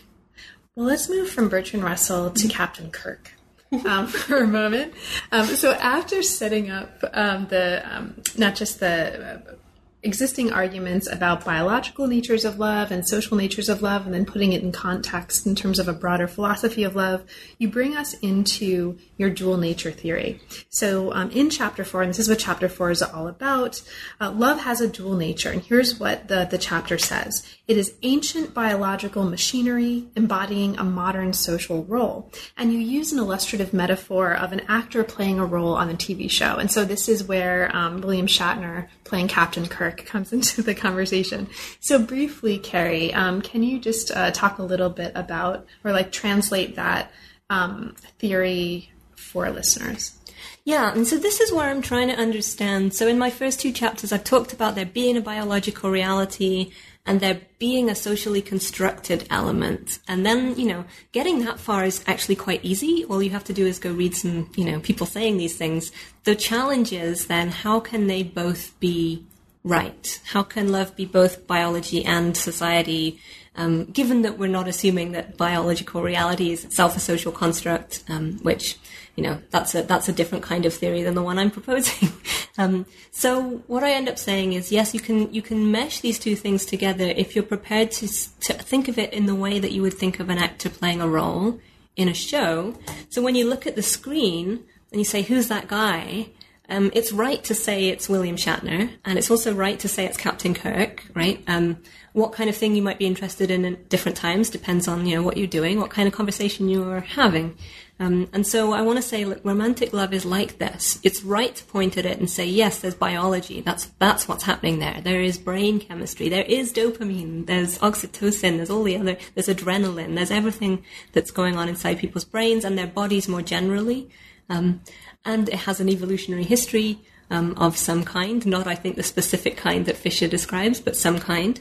Well, let's move from Bertrand Russell to Captain Kirk. um, for a moment. Um, so after setting up um, the, um, not just the uh, existing arguments about biological natures of love and social natures of love, and then putting it in context in terms of a broader philosophy of love, you bring us into your dual nature theory. So um, in chapter four, and this is what chapter four is all about, uh, love has a dual nature. And here's what the, the chapter says. It is ancient biological machinery embodying a modern social role. And you use an illustrative metaphor of an actor playing a role on a T V show. And so this is where um, William Shatner playing Captain Kirk comes into the conversation. So briefly, Carrie, um, can you just uh, talk a little bit about, or like translate that um, theory for listeners? Yeah, and so this is where I'm trying to understand. So in my first two chapters, I've talked about there being a biological reality and there being a socially constructed element. And then, you know, getting that far is actually quite easy. All you have to do is go read some, you know, people saying these things. The challenge is then, how can they both be right? How can love be both biology and society, um, given that we're not assuming that biological reality is itself a social construct, um, which, you know, that's a that's a different kind of theory than the one I'm proposing. um, so what I end up saying is, yes, you can you can mesh these two things together if you're prepared to to think of it in the way that you would think of an actor playing a role in a show. So when you look at the screen and you say, who's that guy? Um, it's right to say it's William Shatner, and it's also right to say it's Captain Kirk, right? Um, what kind of thing you might be interested in at different times depends on, you know, what you're doing, what kind of conversation you're having. Um, and so I want to say, look, romantic love is like this. It's right to point at it and say, yes, there's biology. That's that's what's happening there. There is brain chemistry. There is dopamine. There's oxytocin. There's all the other, there's adrenaline. There's everything that's going on inside people's brains and their bodies more generally. Um, and it has an evolutionary history um, of some kind, not, I think, the specific kind that Fisher describes, but some kind.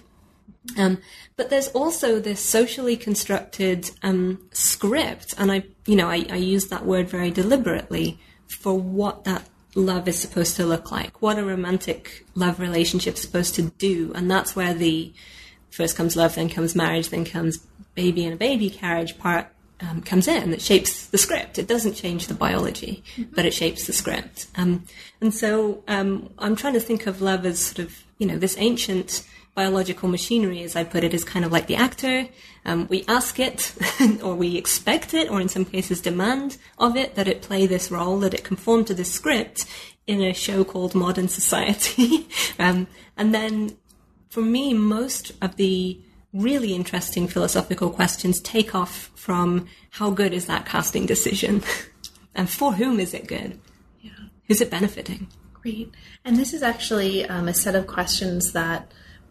Um, but there's also this socially constructed um, script, and I, you know, I, I use that word very deliberately for what that love is supposed to look like, what a romantic love relationship is supposed to do, and that's where the first comes love, then comes marriage, then comes baby in a baby carriage part um, comes in. It shapes the script. It doesn't change the biology, mm-hmm. but it shapes the script. Um, and so um, I'm trying to think of love as sort of, you know, this ancient biological machinery, as I put it, is kind of like the actor. Um, we ask it, or we expect it, or in some cases demand of it that it play this role, that it conform to this script in a show called Modern Society. um, and then, for me, most of the really interesting philosophical questions take off from how good is that casting decision, and for whom is it good? Yeah. Who's it benefiting? Great. And this is actually um, a set of questions that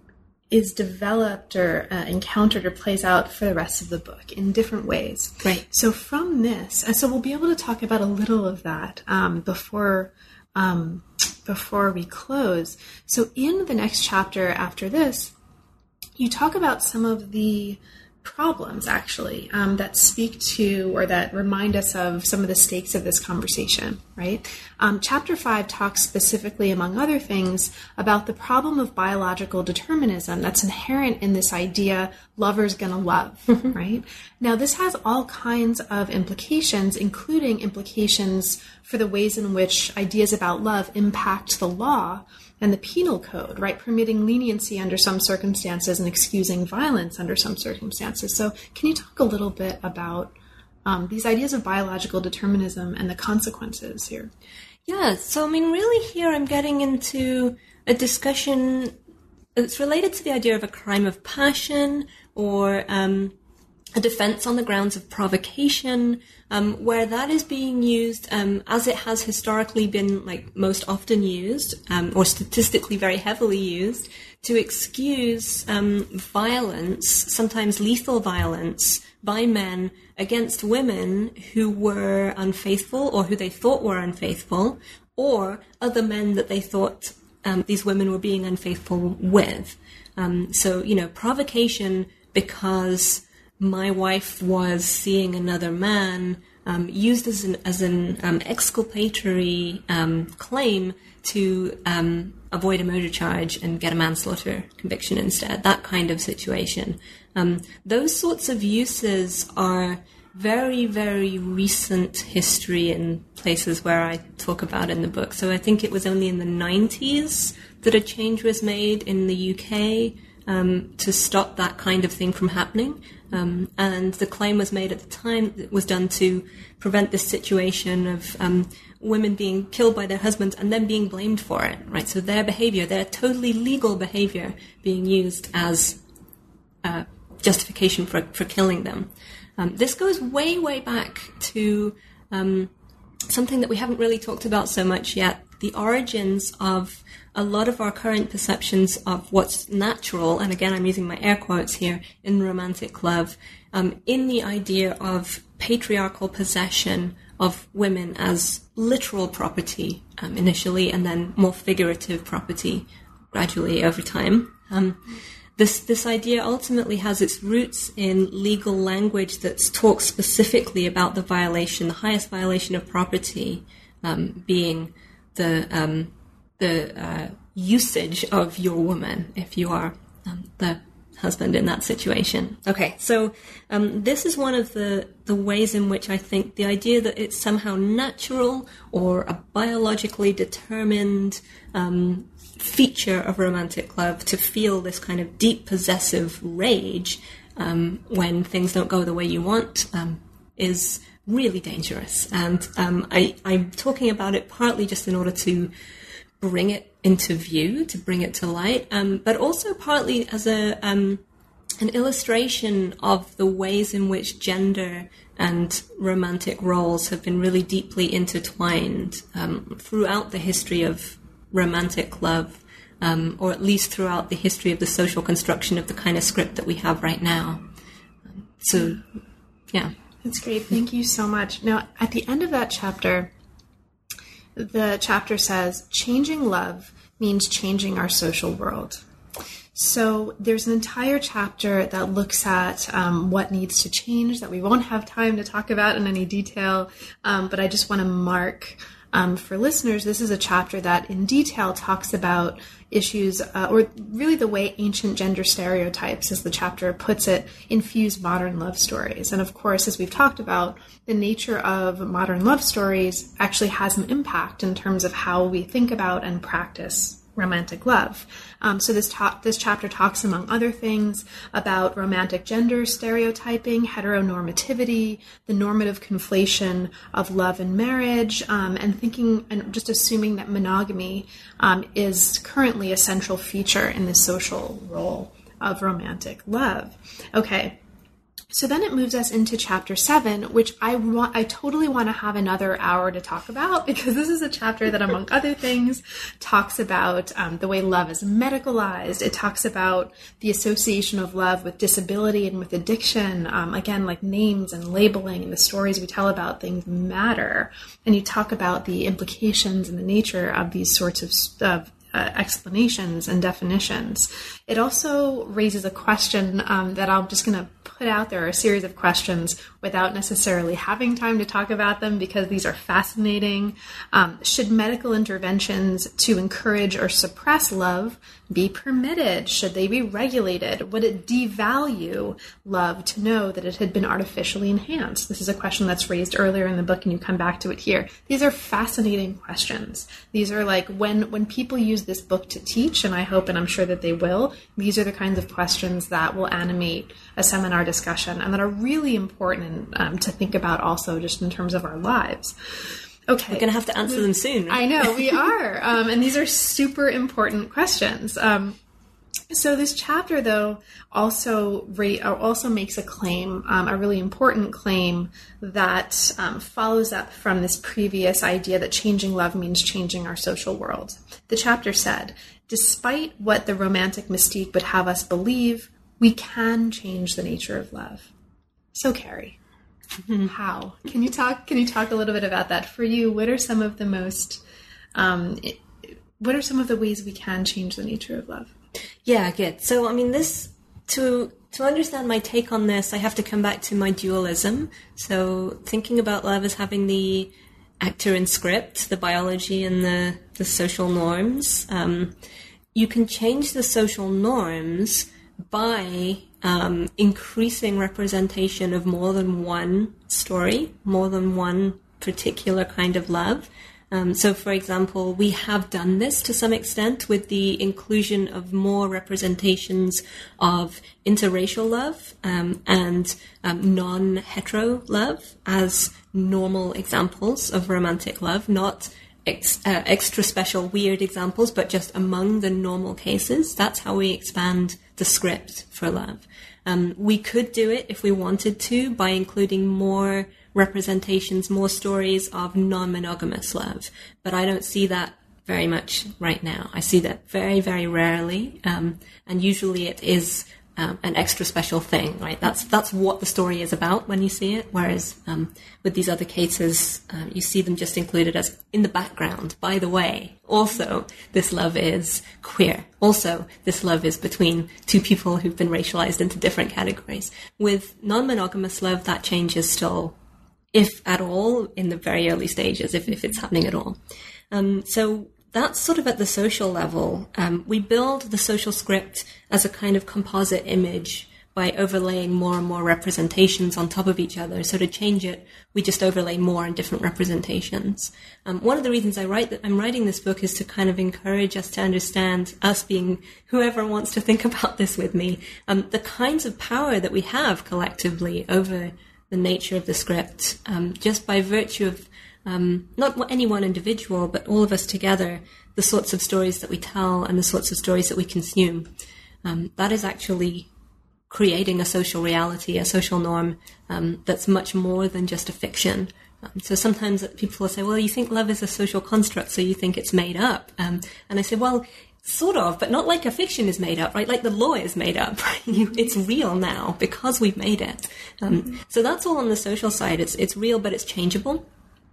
is developed or uh, encountered or plays out for the rest of the book in different ways. Right. So from this, and so we'll be able to talk about a little of that um, before um, before we close. So in the next chapter after this, you talk about some of the problems, actually, um, that speak to or that remind us of some of the stakes of this conversation, right? Um, chapter five talks specifically, among other things, about the problem of biological determinism that's inherent in this idea, lover's gonna love, right? Now, this has all kinds of implications, including implications for the ways in which ideas about love impact the law and the penal code, right? Permitting leniency under some circumstances and excusing violence under some circumstances. So can you talk a little bit about um, these ideas of biological determinism and the consequences here? Yeah, so I mean, really here I'm getting into a discussion that's related to the idea of a crime of passion or um, a defense on the grounds of provocation, um, where that is being used um, as it has historically been, like, most often used, um, or statistically very heavily used, to excuse um, violence, sometimes lethal violence, by men against women who were unfaithful or who they thought were unfaithful, or other men that they thought um, these women were being unfaithful with. Um, so, you know, provocation because my wife was seeing another man, um, used as an as an um, exculpatory um, claim to um, avoid a murder charge and get a manslaughter conviction instead. That kind of situation. Um, those sorts of uses are very, very recent history in places where I talk about in the book. So I think it was only in the nineties that a change was made in the U K um, to stop that kind of thing from happening. Um, and the claim was made at the time that it was done to prevent this situation of um, women being killed by their husbands and then being blamed for it, right? So their behavior, their totally legal behavior, being used as uh, justification for, for killing them. Um, this goes way, way back to um, something that we haven't really talked about so much yet, the origins of a lot of our current perceptions of what's natural, and again I'm using my air quotes here, in romantic love, um, in the idea of patriarchal possession of women as literal property um, initially, and then more figurative property gradually over time. Um, this this idea ultimately has its roots in legal language that talks specifically about the violation, the highest violation of property um, being the um, the uh, usage of your woman if you are um, the husband in that situation. Okay, so um, this is one of the, the ways in which I think the idea that it's somehow natural or a biologically determined um, feature of romantic love to feel this kind of deep possessive rage um, when things don't go the way you want um, is really dangerous. And um, I, I'm talking about it partly just in order to bring it into view, to bring it to light, um, but also partly as a um, an illustration of the ways in which gender and romantic roles have been really deeply intertwined um, throughout the history of romantic love, um, or at least throughout the history of the social construction of the kind of script that we have right now. So, yeah. That's great. Thank you so much. Now, at the end of that chapter, the chapter says, changing love means changing our social world. So there's an entire chapter that looks at um, what needs to change that we won't have time to talk about in any detail, um, but I just want to mark um, for listeners, this is a chapter that in detail talks about issues, uh, or really the way ancient gender stereotypes, as the chapter puts it, infuse modern love stories. And of course, as we've talked about, the nature of modern love stories actually has an impact in terms of how we think about and practice romantic love. Um, so this ta- this chapter talks, among other things, about romantic gender stereotyping, heteronormativity, the normative conflation of love and marriage, um, and thinking and just assuming that monogamy um, is currently a central feature in the social role of romantic love. Okay. So then it moves us into chapter seven, which I want, I totally want to have another hour to talk about, because this is a chapter that, among other things, talks about um, the way love is medicalized. It talks about the association of love with disability and with addiction. Um, again, like names and labeling and the stories we tell about things matter. And you talk about the implications and the nature of these sorts of of Uh, explanations and definitions. It also raises a question um, that I'm just going to put out there, a series of questions without necessarily having time to talk about them, because these are fascinating. Um, should medical interventions to encourage or suppress love be permitted? Should they be regulated? Would it devalue love to know that it had been artificially enhanced? This is a question that's raised earlier in the book, and you come back to it here. These are fascinating questions. These are like when, when people use this book to teach, and I hope and I'm sure that they will, these are the kinds of questions that will animate a seminar discussion and that are really important um, to think about also just in terms of our lives. Okay. We're going to have to answer them soon. I know, we are. Um, and these are super important questions. Um, so this chapter, though, also ra- also makes a claim, um, a really important claim that um, follows up from this previous idea that changing love means changing our social world. The chapter said, despite what the romantic mystique would have us believe, we can change the nature of love. So, Carrie, how? Can you talk, can you talk a little bit about that? For you, what are some of the most, um, what are some of the ways we can change the nature of love? Yeah, good. So, I mean, this, to to understand my take on this, I have to come back to my dualism. So, thinking about love as having the actor and script, the biology and the, the social norms. Um, you can change the social norms by um, increasing representation of more than one story, more than one particular kind of love. Um, so, for example, we have done this to some extent with the inclusion of more representations of interracial love um, and um, non-hetero love as normal examples of romantic love, not ex- uh, extra special weird examples, but just among the normal cases. That's how we expand the script for love. Um, we could do it if we wanted to by including more representations, more stories of non-monogamous love. But I don't see that very much right now. I see that very, very rarely. Um, and usually it is um, an extra special thing, right? That's that's what the story is about when you see it. Whereas um, with these other cases, um, you see them just included as in the background. By the way, also, this love is queer. Also, this love is between two people who've been racialized into different categories. With non-monogamous love, that change is still, if at all, in the very early stages, if, if it's happening at all. Um, so that's sort of at the social level. Um, we build the social script as a kind of composite image by overlaying more and more representations on top of each other. So to change it, we just overlay more and different representations. Um, one of the reasons I write that I'm writing this book is to kind of encourage us to understand, us being whoever wants to think about this with me, um, the kinds of power that we have collectively over the nature of the script, um, just by virtue of um, not any one individual, but all of us together, the sorts of stories that we tell and the sorts of stories that we consume. Um, that is actually creating a social reality, a social norm um, that's much more than just a fiction. Um, so sometimes people will say, well, you think love is a social construct, so you think it's made up. Um, and I say, well, sort of, but not like a fiction is made up, right? Like the law is made up. It's real now because we've made it. Um, so that's all on the social side. It's it's real, but it's changeable.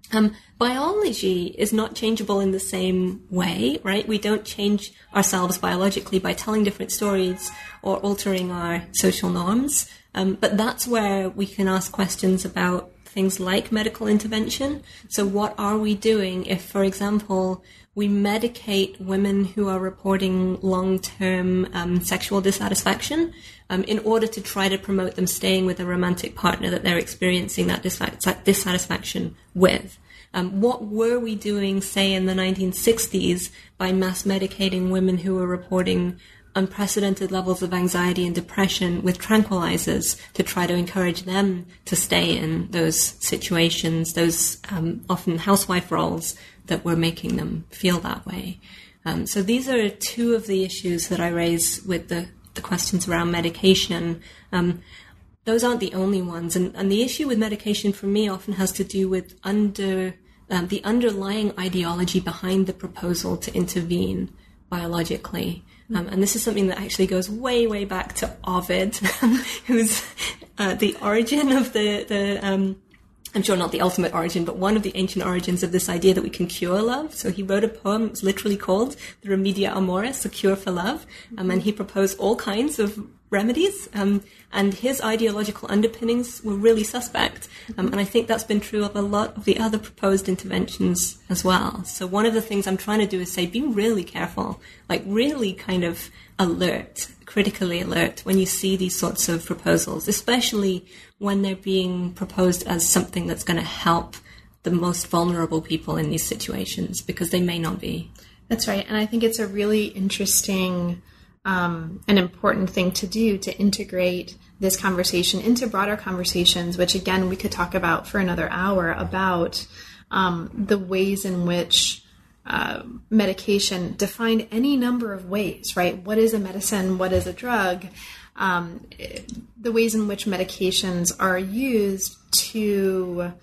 Um, biology is not changeable in the same way, right? We don't change ourselves biologically by telling different stories or altering our social norms. Um, but that's where we can ask questions about things like medical intervention. So what are we doing if, for example, we medicate women who are reporting long-term um, sexual dissatisfaction um, in order to try to promote them staying with a romantic partner that they're experiencing that dissatisfaction with? Um, what were we doing, say, in the nineteen sixties by mass medicating women who were reporting unprecedented levels of anxiety and depression with tranquilizers to try to encourage them to stay in those situations, those um, often housewife roles that were making them feel that way? Um, so these are two of the issues that I raise with the, the questions around medication. Um, those aren't the only ones. And, and the issue with medication for me often has to do with under um, the underlying ideology behind the proposal to intervene biologically. Um, and this is something that actually goes way, way back to Ovid, who's uh, the origin of the, the um, I'm sure not the ultimate origin, but one of the ancient origins of this idea that we can cure love. So he wrote a poem, it's literally called The Remedia Amoris, A Cure for Love. Um, and he proposed all kinds of remedies. Um, and his ideological underpinnings were really suspect. Um, and I think that's been true of a lot of the other proposed interventions as well. So one of the things I'm trying to do is say, be really careful, like really kind of alert, critically alert when you see these sorts of proposals, especially when they're being proposed as something that's going to help the most vulnerable people in these situations, because they may not be. That's right. And I think it's a really interesting um, and important thing to do, to integrate this conversation into broader conversations, which again, we could talk about for another hour, about um, the ways in which Uh, medication, defined any number of ways, right? What is a medicine? What is a drug? Um, the ways in which medications are used to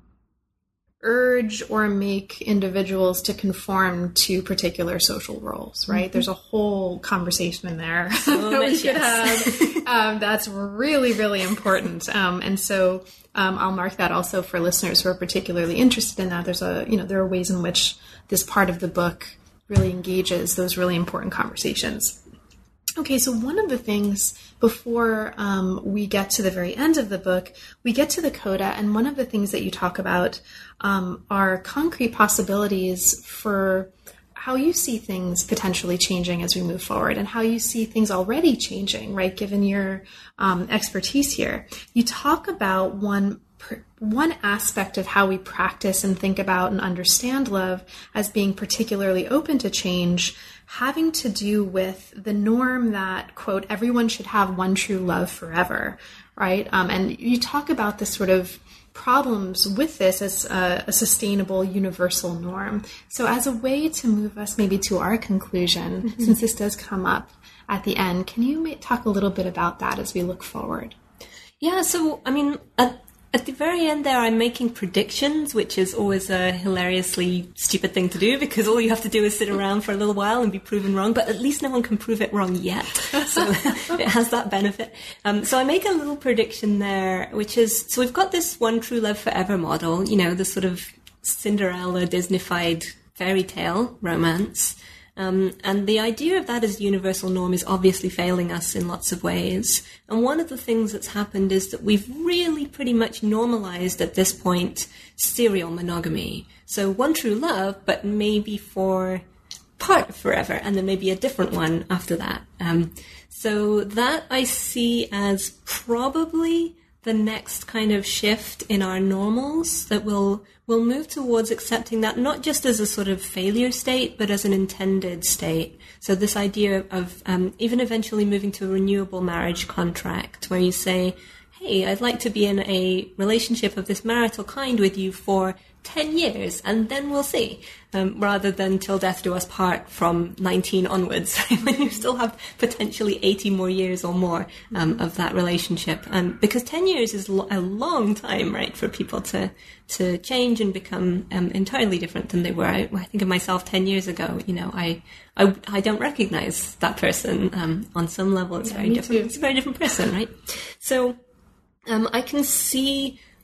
urge or make individuals to conform to particular social roles, right? Mm-hmm. There's a whole conversation in there oh, that we yes. should have. Um, that's really, really important. Um, and so um, I'll mark that also for listeners who are particularly interested in that. There's a, you know, there are ways in which this part of the book really engages those really important conversations. Okay, so one of the things before um, we get to the very end of the book, we get to the coda, and one of the things that you talk about um, are concrete possibilities for how you see things potentially changing as we move forward, and how you see things already changing, right, given your um, expertise here. You talk about one one aspect of how we practice and think about and understand love as being particularly open to change, having to do with the norm that, quote, everyone should have one true love forever, right? Um, and you talk about the sort of problems with this as a, a sustainable universal norm. So as a way to move us maybe to our conclusion, mm-hmm. since this does come up at the end, can you talk a little bit about that as we look forward? Yeah, so, I mean, at At the very end there, I'm making predictions, which is always a hilariously stupid thing to do, because all you have to do is sit around for a little while and be proven wrong, but at least no one can prove it wrong yet. So it has that benefit. Um, so I make a little prediction there, which is, so we've got this one true love forever model, you know, the sort of Cinderella Disneyfied fairy tale romance. Um, and the idea of that as a universal norm is obviously failing us in lots of ways. And one of the things that's happened is that we've really pretty much normalized at this point serial monogamy. So one true love, but maybe for part forever, and then maybe a different one after that. Um, so that I see as probably the next kind of shift in our normals, that will will move towards accepting that not just as a sort of failure state, but as an intended state. So this idea of um, even eventually moving to a renewable marriage contract, where you say, hey, I'd like to be in a relationship of this marital kind with you for ten years, and then we'll see, um, rather than till death do us part from nineteen onwards, right? When you still have potentially eighty more years or more um, of that relationship. Um, because ten years is lo- a long time, right, for people to to change and become um, entirely different than they were. I, I think of myself ten years ago, you know, I I, I don't recognize that person um, on some level. It's yeah, very different. Too. It's a very different person, right? So um, I can see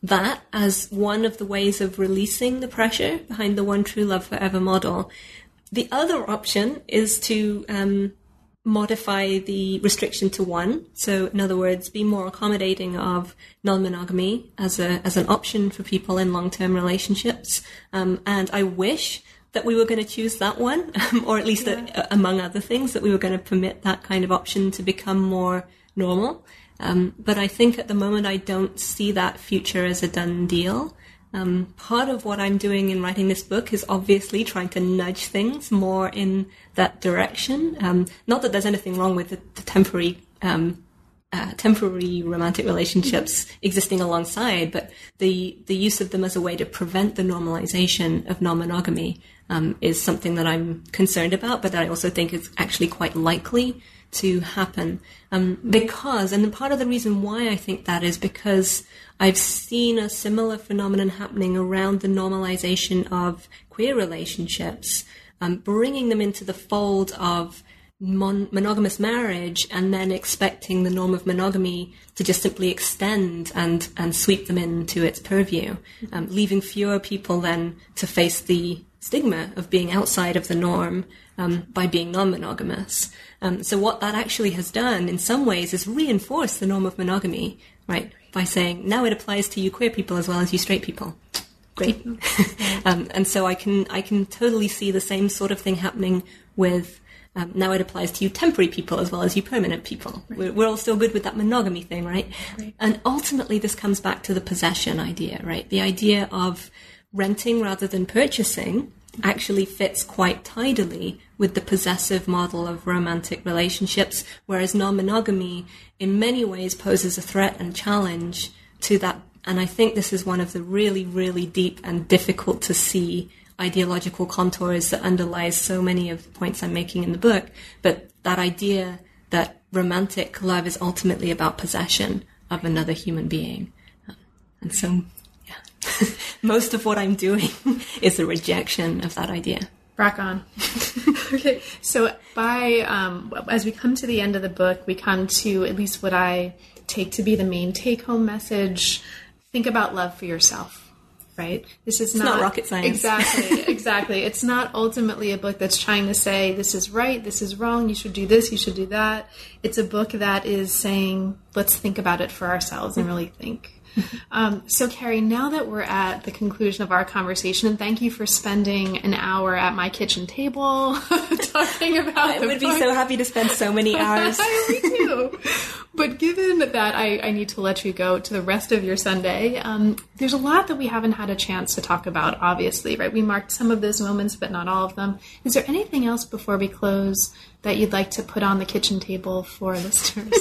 that as one of the ways of releasing the pressure behind the one true love forever model. The other option is to um, modify the restriction to one. So in other words, be more accommodating of non-monogamy as a as an option for people in long-term relationships. Um, and I wish that we were going to choose that one, um, or at least yeah. a, among other things, that we were going to permit that kind of option to become more normal. Um, but I think at the moment I don't see that future as a done deal. Um, part of what I'm doing in writing this book is obviously trying to nudge things more in that direction. Um, not that there's anything wrong with the, the temporary um, uh, temporary romantic relationships existing alongside, but the the use of them as a way to prevent the normalization of non-monogamy um, is something that I'm concerned about, but that I also think is actually quite likely to happen. Um, because, and part of the reason why I think that is because I've seen a similar phenomenon happening around the normalization of queer relationships, um, bringing them into the fold of mon- monogamous marriage and then expecting the norm of monogamy to just simply extend and, and sweep them into its purview, um, leaving fewer people then to face the stigma of being outside of the norm um, by being non-monogamous. Um, so what that actually has done in some ways is reinforce the norm of monogamy, right, by saying now it applies to you queer people as well as you straight people. Great. um, and so I can I can totally see the same sort of thing happening with um, now it applies to you temporary people as well as you permanent people. Right. We're, we're all still good with that monogamy thing, right? right? And ultimately this comes back to the possession idea, right? The idea of renting rather than purchasing actually fits quite tidily with the possessive model of romantic relationships, whereas non-monogamy in many ways poses a threat and challenge to that. And I think this is one of the really, really deep and difficult to see ideological contours that underlies so many of the points I'm making in the book. But that idea that romantic love is ultimately about possession of another human being. And so most of what I'm doing is a rejection of that idea. Rock on. Okay, so by um, as we come to the end of the book, we come to at least what I take to be the main take-home message. Think about love for yourself, right? This is not, not rocket science. Exactly, exactly. It's not ultimately a book that's trying to say this is right, this is wrong, you should do this, you should do that. It's a book that is saying, let's think about it for ourselves and really think. Um, so, Carrie, now that we're at the conclusion of our conversation, and thank you for spending an hour at my kitchen table talking about I the would book. Be so happy to spend so many hours. Me too. But given that I, I need to let you go to the rest of your Sunday, um, there's a lot that we haven't had a chance to talk about, obviously, right? We marked some of those moments, but not all of them. Is there anything else before we close that you'd like to put on the kitchen table for listeners?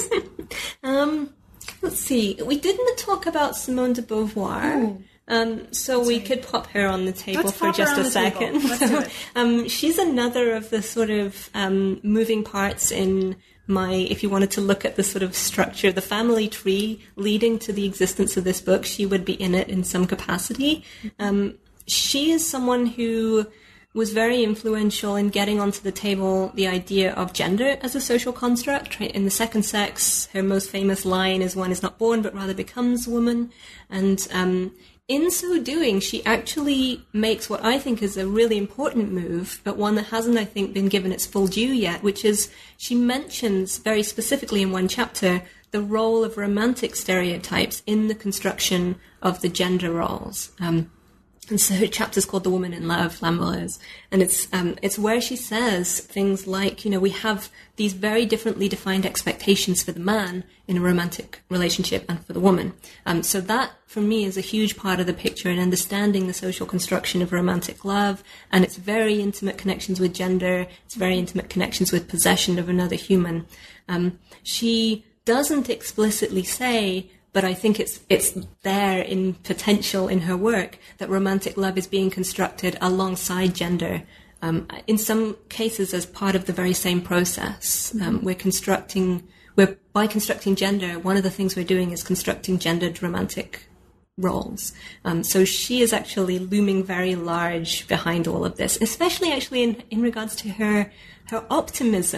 um... Let's see. We didn't talk about Simone de Beauvoir, um, so That's we right. could pop her on the table Let's for just a second. So, um, she's another of the sort of um, moving parts in my, if you wanted to look at the sort of structure, the family tree leading to the existence of this book, she would be in it in some capacity. Um, she is someone who was very influential in getting onto the table the idea of gender as a social construct. Right? In The Second Sex, her most famous line is one is not born but rather becomes woman. And um, in so doing, she actually makes what I think is a really important move, but one that hasn't, I think, been given its full due yet, which is she mentions very specifically in one chapter the role of romantic stereotypes in the construction of the gender roles. Um, And so her chapter's called The Woman in Love, L'Amoureuse. And it's um, it's where she says things like, you know, we have these very differently defined expectations for the man in a romantic relationship and for the woman. Um, so that, for me, is a huge part of the picture in understanding the social construction of romantic love and its very intimate connections with gender, its very intimate connections with possession of another human. Um, she doesn't explicitly say, but I think it's it's there in potential in her work that romantic love is being constructed alongside gender. Um, in some cases, as part of the very same process, um, we're constructing. We're by constructing gender. One of the things we're doing is constructing gendered romantic roles. Um, so she is actually looming very large behind all of this, especially actually in, in regards to her her optimism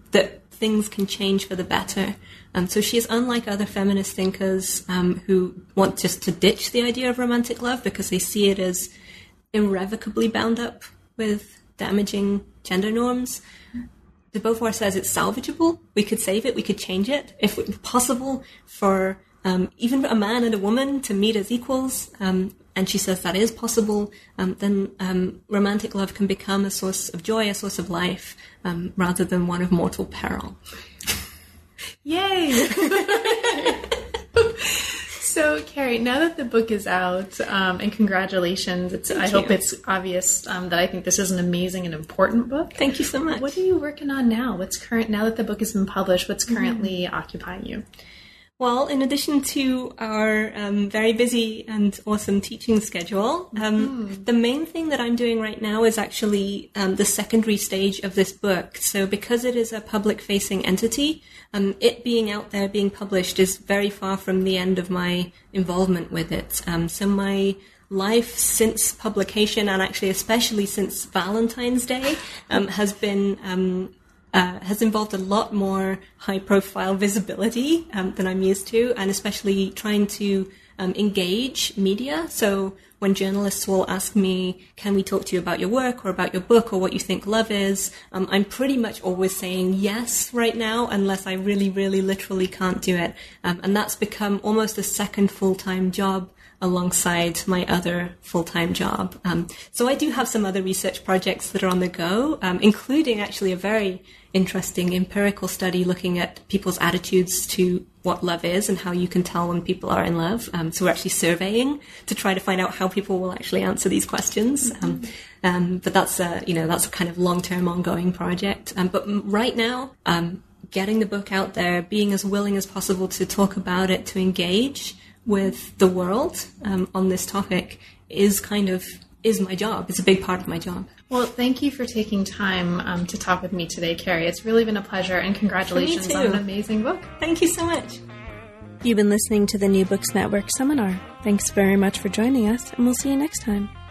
that things can change for the better. Um, so she is unlike other feminist thinkers um, who want just to ditch the idea of romantic love because they see it as irrevocably bound up with damaging gender norms. De Beauvoir says it's salvageable. We could save it. We could change it. If it were possible for um, even a man and a woman to meet as equals, um, and she says that is possible, um, then um, romantic love can become a source of joy, a source of life, um, rather than one of mortal peril. Yay! So, Carrie, now that the book is out, um, and congratulations, it's, I you. hope it's obvious um, that I think this is an amazing and important book. Thank you so much. What are you working on now? What's current, now that the book has been published, what's currently mm-hmm. occupying you? Well, in addition to our um, very busy and awesome teaching schedule, um, mm. the main thing that I'm doing right now is actually um, the secondary stage of this book. So because it is a public-facing entity, um, it being out there, being published, is very far from the end of my involvement with it. Um, so my life since publication, and actually especially since Valentine's Day, um, has been... Um, Uh, has involved a lot more high-profile visibility um, than I'm used to, and especially trying to um, engage media. So when journalists will ask me, can we talk to you about your work or about your book or what you think love is, um, I'm pretty much always saying yes right now, unless I really, really literally can't do it. Um, and that's become almost a second full-time job alongside my other full-time job. Um, so I do have some other research projects that are on the go, um, including actually a very interesting empirical study looking at people's attitudes to what love is and how you can tell when people are in love. Um, so we're actually surveying to try to find out how people will actually answer these questions. Mm-hmm. Um, um, but that's a, you know, that's a kind of long-term ongoing project. Um, but right now, um, getting the book out there, being as willing as possible to talk about it, to engage with the world um, on this topic is kind of, is my job. It's a big part of my job. Well, thank you for taking time um, to talk with me today, Carrie. It's really been a pleasure, and congratulations on an amazing book. Thank you so much. You've been listening to the New Books Network seminar. Thanks very much for joining us, and we'll see you next time.